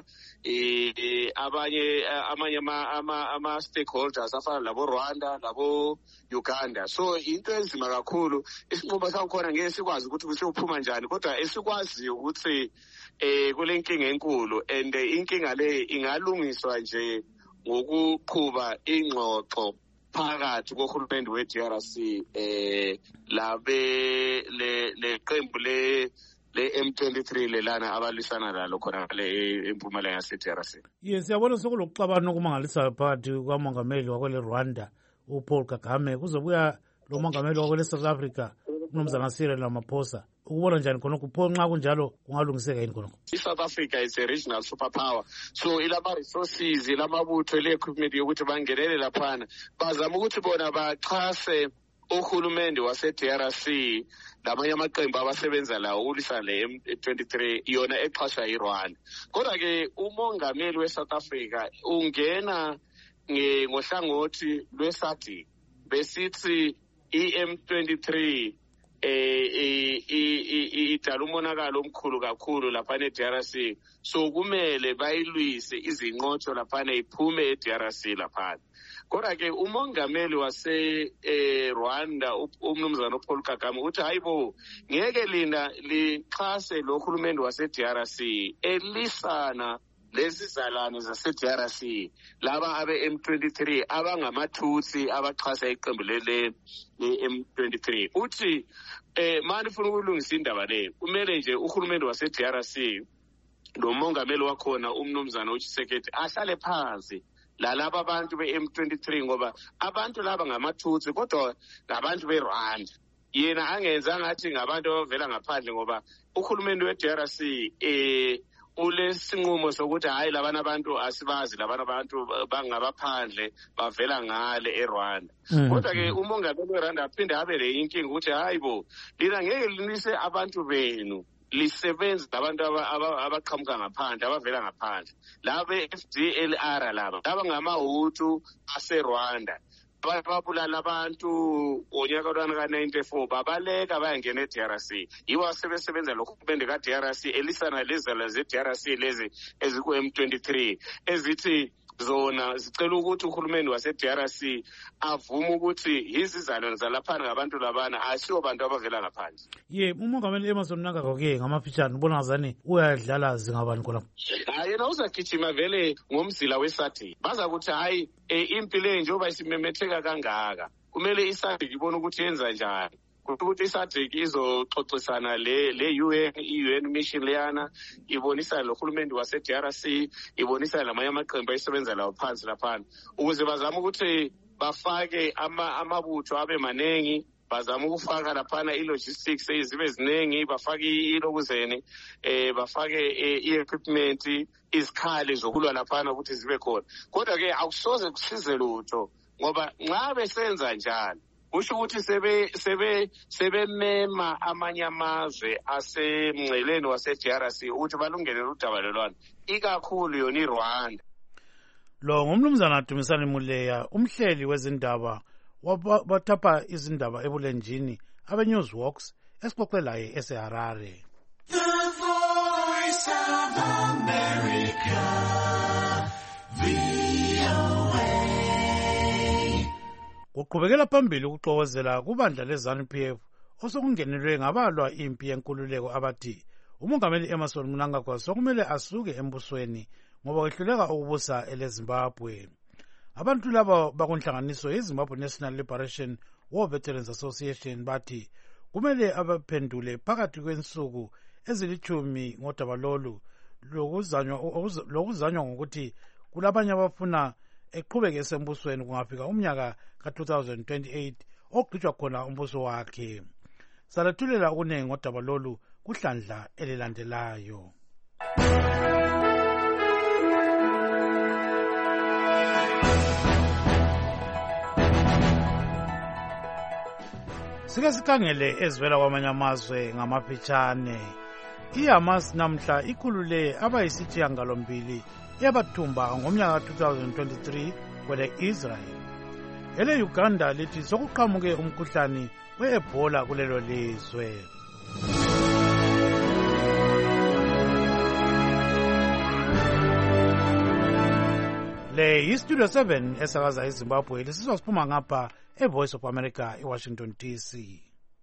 eh abanye amanye ama ama stakeholders afana labo Rwanda labo Uganda. So into enzima kakhulu, isinqumo sakhona ngeke sikwazi ukuthi kusiyophuma njani, kodwa esikwazi ukuthi eh kule nkinga enkulu and inkinga le ingalungiswa nje ngokuqhuba ingxoxo phakathi kohulumende we-D R C eh labe le leqembu le le M twenty-three lelana abalisana lalo khona le empumalanga yase-D R C.
Yes, siyabona sokulokuxabana okumangalisayo phakathi kwamongameli wakwele Rwanda uPaul Kagame kuzobuya lo mongameli wakwele South Africa uMnumzana Cyril Ramaphosa. Ukubona njani khona kupho nxa kunjalo kungalungiseka yini khona?
South Africa is a regional superpower, so ilama resources ilamabutho le equipment yokuthi bangenele laphana bazama ukuthi bona baxhase uhulumende wase-D R C lamanye amaqembu abasebenza lawo ukulisa le M twenty-three yona exhaswa yiRwanda. Kodwa ke umongameli we-South Africa ungena ngohlangothi lweSADC besithi i-M twenty-three eh idala umonakalo omkhulu kakhulu lapha ne-D R C, so kumele bayilwise izinqotho lapha iphume e-D R C lapha. Kodwa ke umongameli wase Rwanda uMnumzana Paul Kagame uthi hayibo ngeke lina lixhase lo hulumende wase-D R C elisana lezi zalane zase-D R C laba abe-M twenty-three abangamathusi abaxhasa iqembu lele le-M twenty-three. Uthi eh manje ufuna ukulungisa indaba le kumele nje uhulumende wase-D R C lo mongameli wakhona uMnumzana uTshisekedi ahlale phansi lalaba abantu be-M twenty-three ngoba abantu laba ngamathusi kodwa ngabantu beRwanda. Yena angenza ngathi ngabantu abavela ngaphandle ngoba uhulumende we-D R C eh ulesinqumo sokuthi hayi labana abantu asibazi labana abantu bangabaphandle bavela ngale eRwanda. Kodwa ke umongameli weRwanda aphinde abe le inkinga ukuthi hayibo lina ngeke linise abantu benu lisebenza labantu abaqhamuka ngaphandle abavela ngaphandle laba F D L R laba laba ngamahutu aseRwanda babulala abantu onyaka ka ninety-four babaleka bayangena e-D R C yibo asebesebenza lokhu kubende ka-D R C elisana lezala ze-D R C lezi eziku M twenty-three ezithi zona zicela ukuthi uhulumeni wase-D R C avume ukuthi izizalwane zalaphana ngabantu labana asiyo bantu abavela ngaphandle.
Ye umongameli Emmerson Mnangagwa-ke ngamafitshane ubona ngazani uyadlala zingabani khonapho?
Hayi yena uzagijima vele ngomzila weSADC baza ukuthi hayi impilo njengoba isimemetheka kangaka kumele iSADC ibone ukuthi yenza njani ukuthi iSADC izoxoxisana le le U N I-U N mission leyana ibonisa lo hulumeni wase-D R C ibonisa lamanye amaqembu ayisebenza lawo phansi laphana ukuze bazama ukuthi bafake amabutho abe manengi bazama ukufaka laphana i-logistics zibe ziningi bafake ilokuzeni eh bafake i-equipment izikhali zokulwa laphana ukuthi zibe khona kodwa-ke akusoze kusize lutho ngoba nxa besenza njalo kusho ukuthi sebe sebe sebemema amanye amazwe asemngceleni wase-D R C ukuthi balungelele udabalelwano ikakhulu yona iRwanda.
Lo ngumnumzana Dumisani Muleya umhleli wezindaba wabathapha izindaba ebulenjini abe-Newsworks esixoxe laye eseHarare.
The Voice of America, V O A.
Kuqhubekela phambili ukuxokozela kubandla le-ZANU P F osekungenelwe ngabalwa impi yenkululeko abathi umongameli Emmerson Mnangagwa sokumele asuke embusweni ngoba wehluleka ukubusa eleZimbabwe. Abantu laba bakunhlanganiso yeZimbabwe National Liberation War Veterans Association bathi kumele abaphendule phakathi kwensuku ezilithumi ngodaba lolu lokuzanywa ngokuthi kulabanye abafuna eqhubeke esembusweni kungafika umnyaka ka two thousand twenty-eight ogqitshwa khona umbuso wakhe. Salethulela okunengi ngodaba lolu kuhlandla elilandelayo. Sike sikhangele ezivela kwamanye amazwe ngamafitshane. IHamas namhla ikhulule abayisithiyangalombili yabathumba ngomnyaka two thousand twenty-three kwele Israel. Ele Uganda lithi sokuqhamuke umkhuhlane we-Ebola kulelo lizwe. Le yiStudio seven esakaza eZimbabwe lisizwa siphuma ngapha eVoice of America eWashington D C.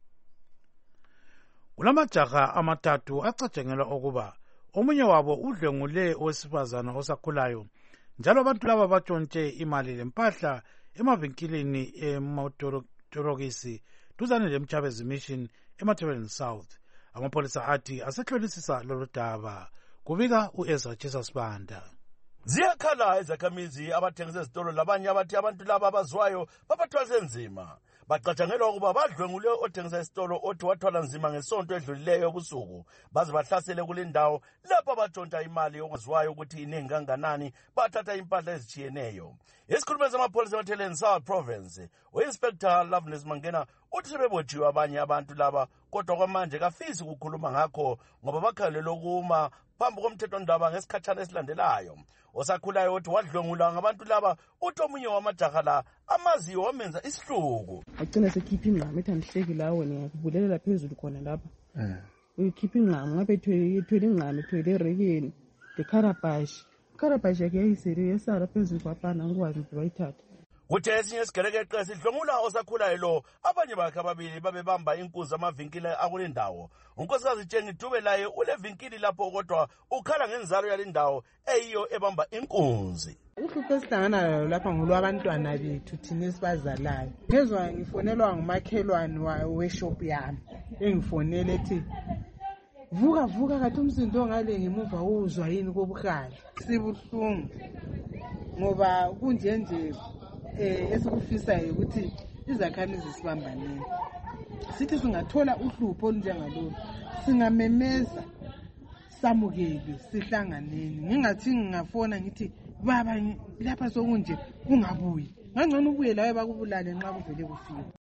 Kulamajaha amathathu acatshangelwa ukuba omunye wabo udlwengule owesifazana osakhulayo njalo abantu laba batshontshe imali lempahla emavinkilini emotorokisi duzane leMchabezi Mission eMatabeleland South. Amapolisa athi asehlolisisa lolu daba. Kubika uEzra Chisasibanda.
Ziyakhala izakhamizi abathengisa ezitolo labanye abathi abantu laba abazwayo babathwala nzima. Bacatshangelwa ukuba badlwengule othengisa isitolo othi wathwala nzima ngesonto edlulileyo ebusuku baze bahlasele kule ndawo lapho batshontsha imali okwaziwayo ukuthi iningi kanganani bathatha impahla ezijiyeneyo. Isikhulumi samapolisa eMatabeleland South Province u-Inspector Loveness Mangena uthi sebebotshiwe abanye abantu laba kodwa kwamanje kafisi ukukhuluma ngakho ngoba bakhalele ukuma phambi komthethondaba ngesikhatshana esilandelayo. Osakhulayo uthi wadlwengula ngabantu laba uthi omunye wamajaha la amaziyo wamenza isihluku.
Agcina sekhipha ingqamu ethi andihleki lawo ngiyakubulelela phezulu khona lapha. Uyikhipha ingqamu ngabe ethwele ingqamu ethwele erekeni lekharabashi. Ikharabashi yakhe yayisele yesala phezulu kwapana ngikwazi ukuthi bayithatha.
Kuthe esinye isigerekeqe sidlwengula osakhulayo lo abanye bakhe ababili babebamba inkunzi amavinkili akule ndawo. Unkosikazi Jengi Dube laye ule vinkili lapho kodwa ukhala ngenzalo yale ndawo eyiyo ebamba inkunzi.
Uhlupho esihlangana lalo lapha ngolwabantwana bethu thina esibazalayo. Ngezwa ngifonelwa ngumakhelwane weshop yami engifonele ethi vuka vuka kathi umsindo ngale ngemuva uzwa yini kobukhali. Sibuhlungu ngoba kunje nje eh esikufisayo ukuthi izakhamizi sibambaneni. Sithi singathola uhlupho olunjengalolu singamemeza samukele sihlanganeni. Ngingathi ngingafona ngithi baba lapha sokunje kungabuyi ngangcono ubuye lawe bakubulale nxa kuvele kufika.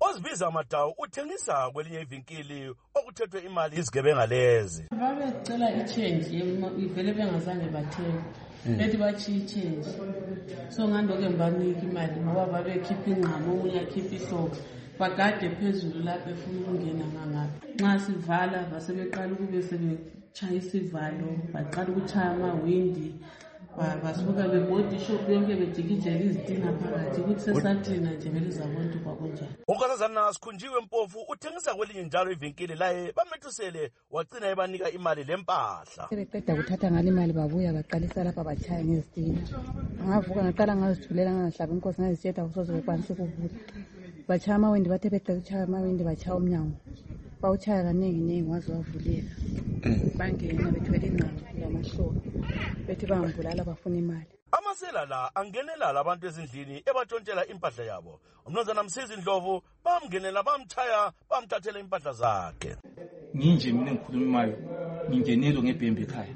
Ozibiza Matawu uthengisa kwelinye ivinkili okuthethwe imali izigebenga lezi.
Babecela i-change ivele bengazange bathenge bethi bachiye i-change so ngando-ke ngibanika imali ngoba babekhipha ingqamo omunye akhipha ihlobo bagade phezulu lapho efuna ukungena ngangapha. Nxa sivala basebeqala ukube sebetshaya isivalo baqala ukutshaya amawindi basuka bebhodi ishop yonke bejikijela izitina phakathi ukuthi sesathina nje vele zabontu kwakunjani.
Unkosazana Sikhunjiwe Mpofu uthengisa kwelinye njalo ivinkili laye bamethusele wagcina ebanika imali lempahla.
Sebeqeda kuthatha ngale imali babuya baqalisa lapha bachaya ngezitina. Ngavuka ngaqala ngazithulela ngahlaba inkosi ngazitshela ukusoze bekwanise ukuvula. Bachaya amawindi bathe beqeda kuchaya amawindi bachaya umnyango. Bawuchaya kaningi ningi waze wavulela. Bangena bethwele ingqalo lamahlobo. Bethi bangibulala bafuna imali.
Amasela la angenela labantu ezindlini ebatshontshela impahla yabo. Umnumzana Msizi Ndlovu bamngenela bamchaya bamthathela impahla zakhe.
Nginje mina engikhulumayo ngingenelo ngebhembe ekhaya.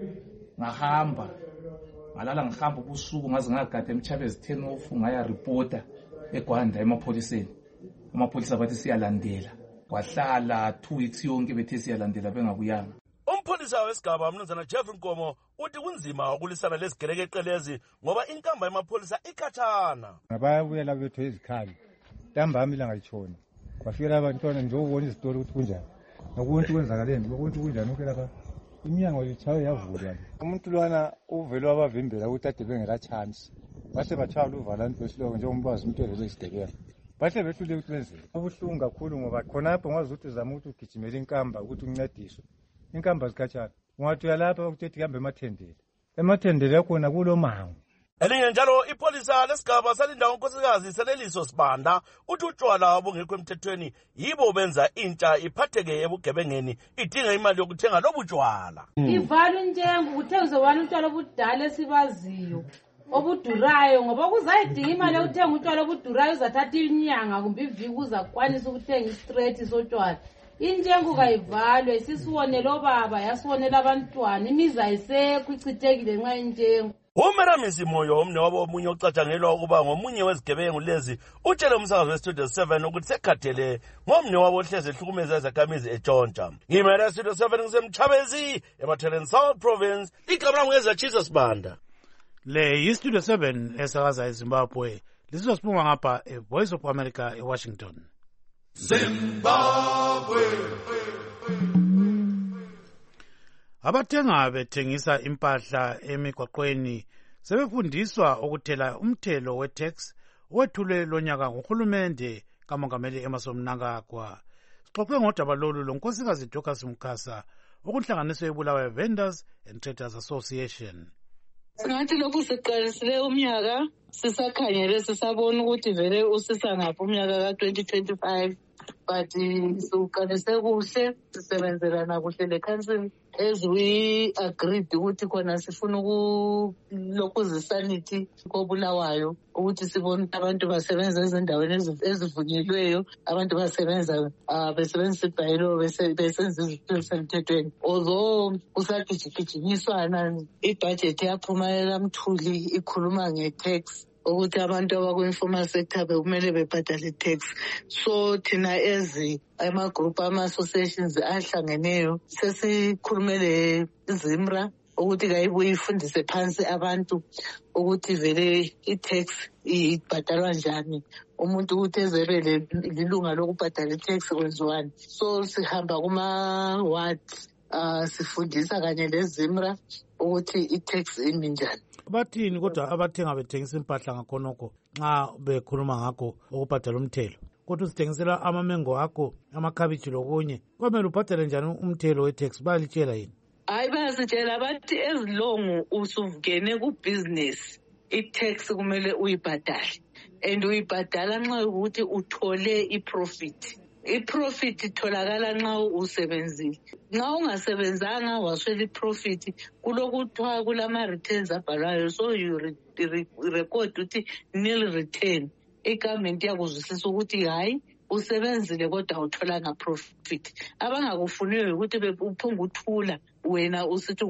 Ngahamba ngalala ngihamba ubusuku ngaze ngagada emchabezi ten off ngaya reporter eGwanda emapholiseni. Amapolisa bathi siyalandela. Kwahlala two weeks yonke bethe siyalandela bengabuyanga.
Umpolisa wesigaba umnumzana Jeffrey Nkomo uthi kunzima ukulisana lesigelekeqelezi ngoba inkamba yamapholisa ikhathana.
Bayabuyela bethu izikhali. Ntambama ilanga litshona. Bafika abantwana nje ubona izitori ukuthi kunjani. Nokuntu kwenzakaleni, nokuntu kunjani ukhe lapha. Iminyango lichawe yavulwa. Umuntu lwana uvelo wabavimbela ukuthi ade bengela chance. Base bathwala uvalani besiloko nje umbazi umuntu evele isidekela. Bahle behlule ukuthi benze. Ubuhlungu kakhulu ngoba khonapho ngwazi ukuthi uzama ukuthi ugijimele inkamba ukuthi uncediswe. Inkamba zikhathana. Ungathi uyalapha ukuthethi kambe emathendele. Emathendele yakhona kulo mango.
Elinye njalo ipolisa lesigaba salindawo unkosikazi Seleliso Sibanda uthi utshwala obungekho emthethweni yibo benza intsha iphatheke ebugebengeni idinga imali yokuthenga lobutshwala.
Ivalo njengo ukuthenga wani utshwala obudala esibaziyo obudurayo ngoba kuzayidinga imali yokuthenga utshwala obudurayo uzathatha inyanga kumbe iviki uzakwanisa ukuthenga istraight sotshwala. Injengo kayivalwe sisiwonela obaba yasiwonela abantwana imiza isekho ichithekile nxa injengo.
Umeramisi Moyo umne wabo omunye ocatshangelwa ukuba ngomunye wezigebengu lezi utshele umsakazo weStudio seven ukuthi sekhathele ngomne wabo ohleze ehlukumeza izakhamizi eTshontsha. Ngimele Studio seven ngisemchabezi eMatheleni South Province igama ngeza Jesus Banda.
Le yiStudio seven esakaza eZimbabwe lisizwa siphuma ngapha eVoice of America eWashington.
Zimbabwe.
Abathenga bethengisa impahla emigwaqweni sebefundiswa ukuthela umthelo we-tax owethulwe lonyaka nguhulumende kamongameli Emmerson Mnangagwa. Sixoxe ngodaba lolu lonkosikazi Dorcas Mkhasa okuhlanganiswe eBulawayo Vendors and Traders Association.
Singathi lokhu siqalisile umnyaka sisakhanyele sisabona ukuthi vele usisa ngaphi umnyaka ka twenty twenty-five but siqalise kuhle sisebenzelana kuhle le-council as we agreed ukuthi khona sifuna ukulokhu zisanity koBulawayo ukuthi sibone abantu basebenza ezindaweni ezivunyelweyo abantu basebenza besebenzisa ibhayilo besenza izinto ezisemthethweni. Although kusagijigijinyiswana ibudget yaphuma elamthuli ikhuluma nge-tax ukuthi abantu abakwi-informal sector bekumele bebhadale tax. So thina ezi ama-group ama-associations ahlangeneyo sesikhulumele iZimra ukuthi kayibuye ifundise phansi abantu ukuthi vele i-tax ibhadalwa njani, umuntu ukuthi ezebe lilunga lokubhadala i-tax kwenziwani. So sihamba kuma-ward uh, sifundisa kanye leZimra ukuthi i-tax imi njani.
Bathini kodwa abathenga bethengisa impahla ngakhonokho nxa bekhuluma ngakho ukubhadala umthelo? Kodwa usithengisela amamengo akho amakhabitshi lokunye kwamele ubhadale njani umthelo we-tax? Bayalitshela yini?
Hayi bayasitshela bathi ezilongu usuvukene ku-business i-tax kumele uyibhadale and uyibhadala nxa ukuthi uthole i-profit. I-profit itholakala nxa usebenzile. Nxa ungasebenzanga waswela i-profit kulokuthiwa kulama-returns abhalwayo, so you record ukuthi nil return. I-government iyakuzwisisa ukuthi hayi usebenzile kodwa awutholanga profit. Abangakufuniyo ukuthi uphunga uthula wena usithi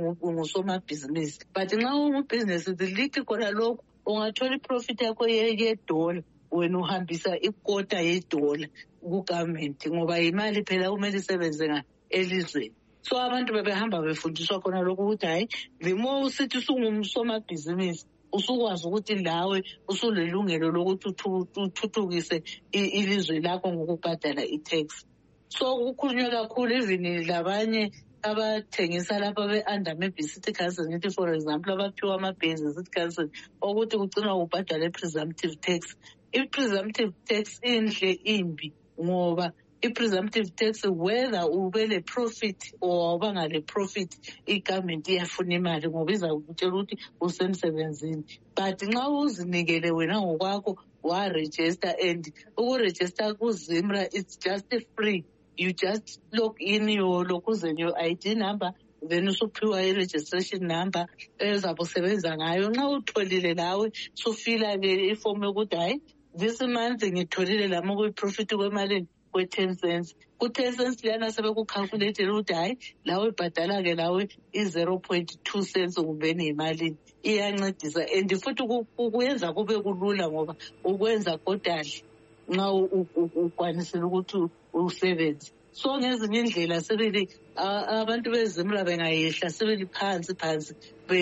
ngusomabhizinisi, but nxa ungubhizinisi lithi khona lokhu ungathola i-profit yakho yedola wena uhambisa ikota yedola ku-government ngoba imali phela kumele isebenze nga elizweni. So abantu bebehamba befundiswa khona lokhu ukuthi hayi the more usithi usungumsomabhizinisi usukwazi ukuthi lawe usulelungelo lokuthi uthuthukise ilizwe lakho ngokubhadala i-tax. So kukhulunywa kakhulu even labanye abathengisa lapha be-under maybe city council ngithi for example abaphiwa ama-base city council ukuthi kugcinwa ubhadala i-presumptive tax. I-presumptive tax inhle imbi ngoba i-presumptive tax whether ube le profit or awubanga le profit i-government iyafuna imali ngoba izakutshela ukuthi usemsebenzini. But nxa uzinikele wena ngokwakho wa-register and uku-register ku-ZIMRA it's just free. You just log in your lokuzen your I D number then usuphiwa i-registration number ezabe usebenza ngayo. Nxa utholile lawe sufila ke iform yokuthi hayi this month ngitholile lama kuyi-profit kwemalini kwe-ten cents. Ku-ten cents liyana sebekucalculate ukuthi hayi lawe ibhadala-ke lawe i-zero point two cents kumbeni yimalini. Iyancedisa and futhi kuyenza kube kulula ngoba ukwenza kodali nxa ukwanisile ukuthi usebenze. So ngezinye indlela sebeli abantu beZIMRA bengayehla sebeli phansi phansi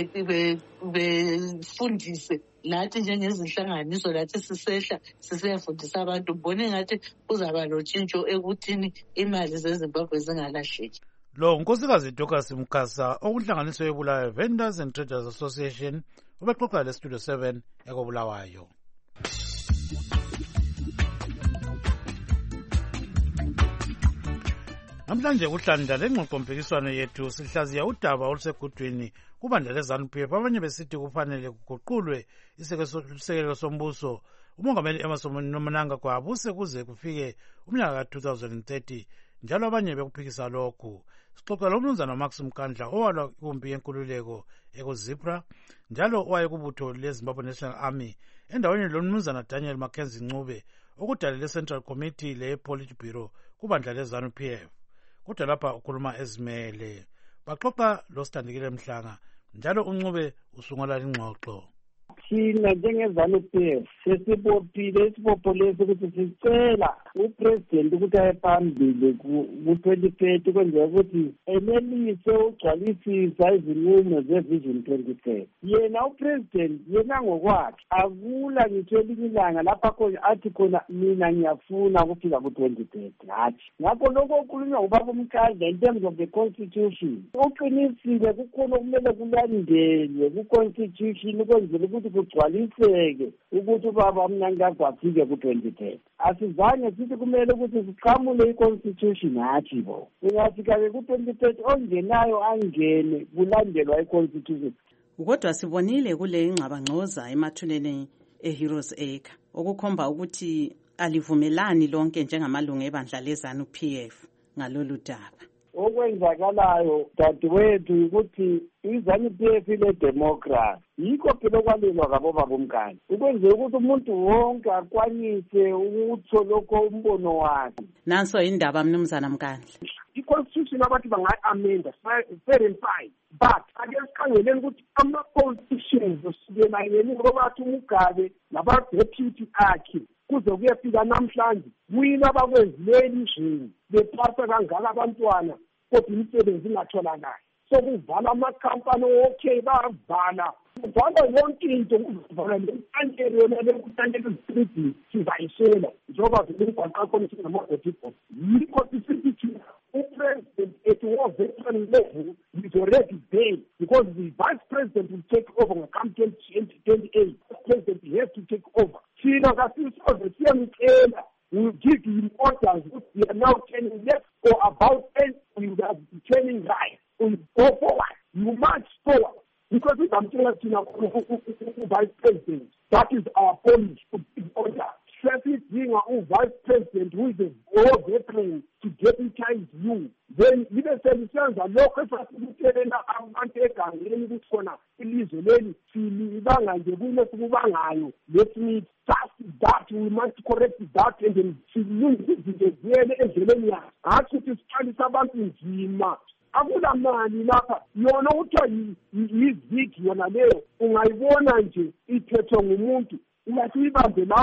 befundise lathi njengezinhlanganiso lathi sisehla sisiyafundisa abantu. Mbone ngathi kuzaba lotshintsho ekuthini imali zeZimbabwe zingalahleki.
Lo unkosikazi Dorcas Mkhasa okuhlanganiso yeBulawayo Vendors and Traders Association ubexoxa le Studio seven ekobulawayo. Namhlanje kuhlanda lengxoxompikiswano yethu sihlaziya udaba olusegudwini kubandla leZANU-P F abanye besithi kufanele kuguqulwe isekelo sombuso umongameli Emmerson Mnangagwa abuse kuze kufike umnyaka ka two thousand thirty njalo abanye bekuphikisa lokhu. Sixoxa lomnumzana Max Mkandla owalwa kumpi yenkululeko ekuZIPRA njalo owayekubutho leZimbabwe National Army endaweni lomnumzana Daniel Mackenzie Ncube okudalele Central Committee le-Politburo kubandla leZANU-P F. Kodwa lapha ukhuluma ezimele baxoxa loSithandekile Mhlanga njalo uNcube usungula ingxoxo.
Thina njengeZANU-P F sesibophile isibopho lesi ukuthi sicela upresident ukuthi aye phambili ku-twenty thirty kwenzeka ukuthi enelise ugcwalisisa izinqumo ze-Vision twenty thirty. Yena upresident yena ngokwakhe akula ngitho elinye ilanga lapha khona athi khona mina ngiyafuna ukufika ku-twenty thirty. Hathi ngakho lokho okukhulunywa ngubaba uMkandla in terms of the constitution uqinisile kukhona okumele kulandelwe ku-constitution ukwenzela ukuthi kugcwaliseke ukuthi ubaba Mnangagwa afike ku-twenty thirty. Asizange sithi kumele ukuthi siqhamule i-constitution hathi bo ingafika-ke ku-twenty thirty ongenayo angene kulandelwa i-constitution.
Kodwa sibonile kule ingxabangxoza emathuleni eHeroes Acre okukhomba ukuthi alivumelani lonke njengamalungu ebandla leZANU-P F ngalolu daba.
Okwenzakalayo dadewethu ukuthi iZANU-P F ile democracy yikho phela okwalelwa ngabobaba uMkandla ukwenzela ukuthi umuntu wonke akwanise ukutholokho umbono wakhe.
Nanso indaba mnumzana Mkandla.
I-constitution abantu bangayi-amenda very fine but ake sikhangeleni ukuthi ama-politicians osukela yena uRobert Mugabe naba-deputy akhe kuze kuyefika namhlanje kuyini abakwenzileli izweni bephatha kangaka abantwana kodwa imisebenzi ingatholakali. So kuvala amakhampani okay bayavala kuvala yonke into kuvala nentankeri yona lekutanela izitridi sizayishela njengoba vele imigwaqo khona sinama-dotibot yikho sisithi upresident at war veteran level is already there because the vice president will take over ngakam twenty twenty-eight. The president has to take over. Thina kasisoze siyamcela we give him orders which we are now turning left or about and we are turning right. We go forward. You march forward. Because we are telling the vice president. That is our policy to give order. Traffic being our vice president who is a war veteran to deputize you. Then even citizens are local facilities abantu egangeni ukuthi khona ilizwe leli silibanga nje kule sikubangayo. Let me just that we must correct that and then silungise izinto ziyele endleleni yayo. Hathi ukuthi siqalise abantu nzima. Akula mali lapha yona uthiwa yizigi yona leyo ungayibona nje ithethwe ngumuntu ungathi ibambe nawe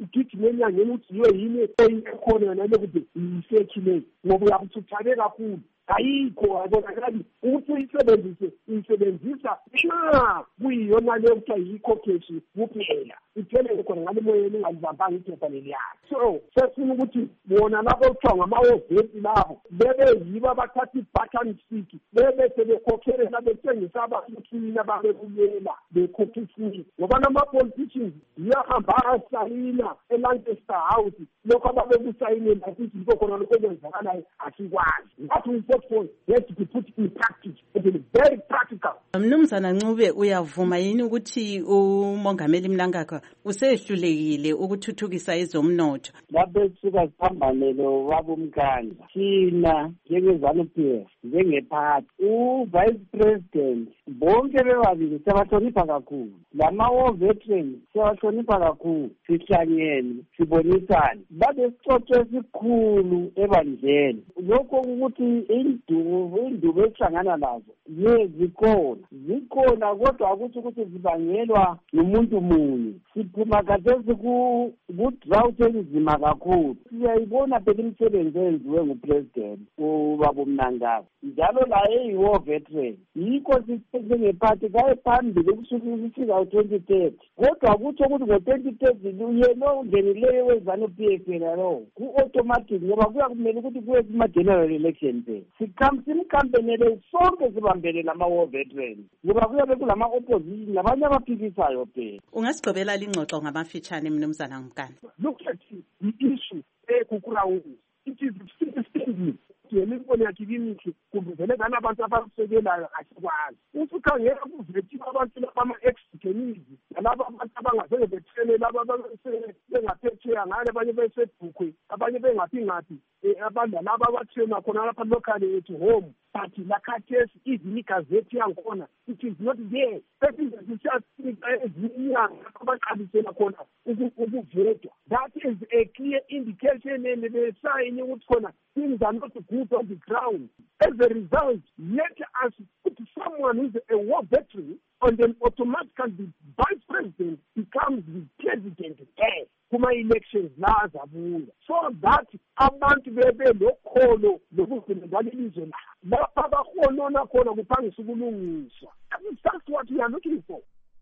ugijime enyangeni ukuthi yiyo yini ekhona yona lokuthi yisekhileyo ngoba uyakuthi uthale kakhulu ayikho ayibonakali ukuthi uyisebenzise uyisebenzisa nxa kuyiyona leyo kuthiwa yikho keshi kuphela iphelele khona ngale moyeni ungalizambanga iphepha leliyana. So sesifuna ukuthi bona labo kuthiwa ngama-oveti labo bebe yibo abathatha i-button stick bebe sebekhokhelela bethengisa abakuthina babebuyela bekhokha isini ngoba nama-politicians iyahamba asayina e-Lancaster House lokho ababekusayinela ukuthi yikho khona lokho okwenzakalayo asikwazi. That we fought for has to be put in practice. It is very practical.
Mnumzana Ncube, uyavuma yini ukuthi umongameli Mnangagwa usehlulekile ukuthuthukisa ezomnotho?
Lapho suka siphambanelo wabomkhandla thina njengezanu-P F njengephathi u-vice president bonke bebabili siyabahlonipha kakhulu, lama-war veterans siyabahlonipha kakhulu, sihlangene sibonisane babe sicotho esikhulu ebandleni. Lokho ukuthi indubo indubo esihlangana nazo ye zikhona zikhona kodwa akuthi ukuthi zibangelwa nomuntu munye. Siphuma kathesi ku-drought enzima kakhulu. Siyayibona phela imisebenzi eyenziwe ngupresident ubaba Mnangagwa njalo laye eyi-war veteran yikho sisengephathi kaye phambili kusukufika u-twenty thirty kodwa akutsho ukuthi ngo-twenty thirty yena ongenileyo wezanu-P F yena lo ku-automatic ngoba kuya kumele ukuthi kuye kuma-general election phela simkampenele sonke sibambele lama-war veterans ngoba kuyabe kulama-opposition nabanye abaphikisayo phela.
Ungasigqobela lingxoxo ngamafitshane Mnumzana Mkani.
Look at the issue ekuground. It is extending. Yemibone yakhe imithi kumbe vele ngana abantu abasekelayo asikwazi. Usukhangela kuvethi abantu abama-ex-detainees nalabo abantu abangazange bethele laba bengaphetsheya ngale abanye besedukwe abanye bengaphi ngaphi abantu laba abathena khona lapha locally at home. But lakhathesi even igazethi yangikhona it is not there. Sesinze sisiyasika ezinyanga abaqalisela khona ukuvetwa. That is a clear indication and besayini ukuthi khona things are not good on the ground. As a result, let us put someone who is a war veteran and then automatically the vice president becomes the president there kuma elections la azabuya, so that abantu bebe lokholo lokugcina ngalelizwe la lapha bakhonona khona kuphangisa ukulungiswa. That's what we are looking for.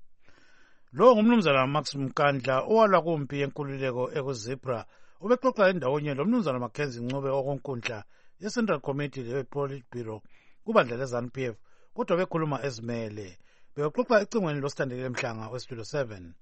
Lo ngumnumzana Max Mkandla owalwa kumpi yenkululeko ekuzebra ubexoxa endawonye lo mnumzana Mackenzie Ncube okonkundla ye-Central Committee le-Politburo kubandla le-ZANU-P F kodwa bekhuluma ezimele bexoxa ecingweni lositandekile Mhlanga we-Studio seven.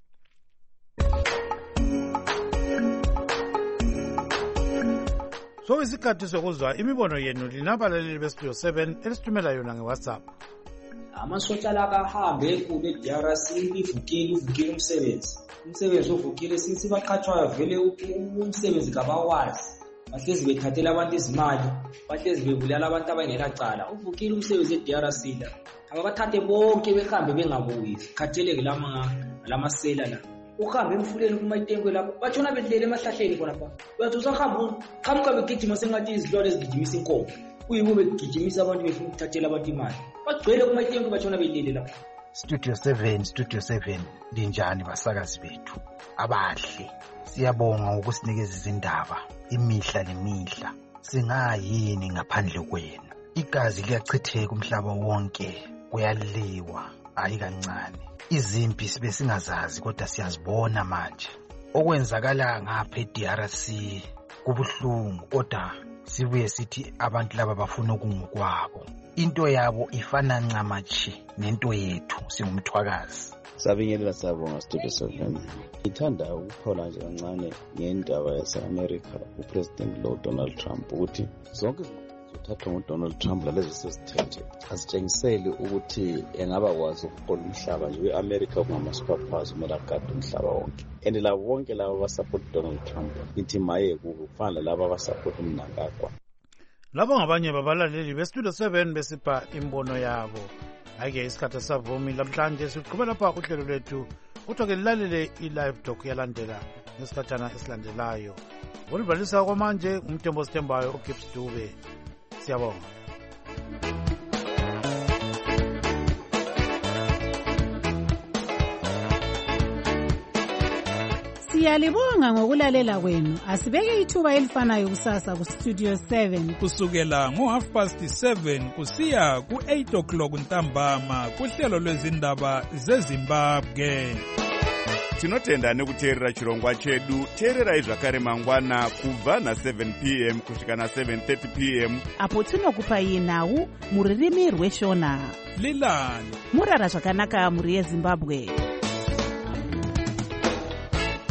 So isikhathi sokuzwa imibono yenu linabalaleli be-Studio seven elisithumela yona nge-WhatsApp.
Amasotsha la kahambe enkulu e-D R C ivukile uvukile umsebenzi umsebenzi uvukile since baqhathwayo vele umsebenzi kabawazi bahlezi bethathela abantu izimali bahlezi bebulala abantu abangelacala uvukile umsebenzi e-D R C la ababathathe bonke behambe bengabuyi khatheleke lama lamasela la uhambe emfuleni kuma itengwe lapho batshona bedlele emahlahleni khona pha uyathi usahamba qhamuka begijima sengathi izilwane ezigijimisa inkomo kuyibo begijimisa abantu befuna ukuthathela abantu imali bagcwele kuma itengwe batshona bedlele lapho.
Studio seven Studio seven linjani basakazi bethu abahle, siyabonga ukusinikeza izindaba imihla nemihla. Singayini ngaphandle kwenu? Igazi liyachitheka umhlaba wonke, kuyaliwa hayi kancane. Izimpi sibe singazazi kodwa siyazibona manje. Okwenzakala ngapha e-D R C kubuhlungu kodwa sibuye sithi abantu laba bafuna okungokwabo. Into yabo ifana ncamachi nento yethu singumthwakazi.
Sabingelela sabonga Studio seven. Ngithanda ukuphola nje kancane ngendaba yase-America uPresident lo Donald Trump ukuthi zonke zithathwa nguDonald Trump lalezo sesithethe asitshengisele ukuthi engaba kwazi ukuqola umhlaba nje we-America kungama-superpowers kumele agade umhlaba wonke and labo bonke laba abasupport Donald Trump ithi maye kufana laba abasupport uMnangagwa.
Labo ngabanye babalaleli be-Studio seven besipha imbono yabo. Ayike isikhathi savumi namhlanje siqhubeka lapha kuhlelo lwethu kuthiwa-ke lilalele i-live talk yalandela ngesikhathana esilandelayo. Olivalisa kwamanje umthembo sithembayo uGibbs Dube. Siyabonga.
Siyalibonga ngokulalela kwenu. Asibeke ithuba elifanayo kusasa ku Studio seven
kusukela ngo half past seven kusiya ku eight o'clock ntambama kuhlelo lwezindaba zeZimbabwe.
Tinotenda nekuteerera chirongwa chedu. Teererai zvakare mangwana kubva na seven p m kusvika na seven thirty p m
apo tinokupai nhau muririmi rweshona.
Lilani
murara zvakanaka muri yeZimbabwe.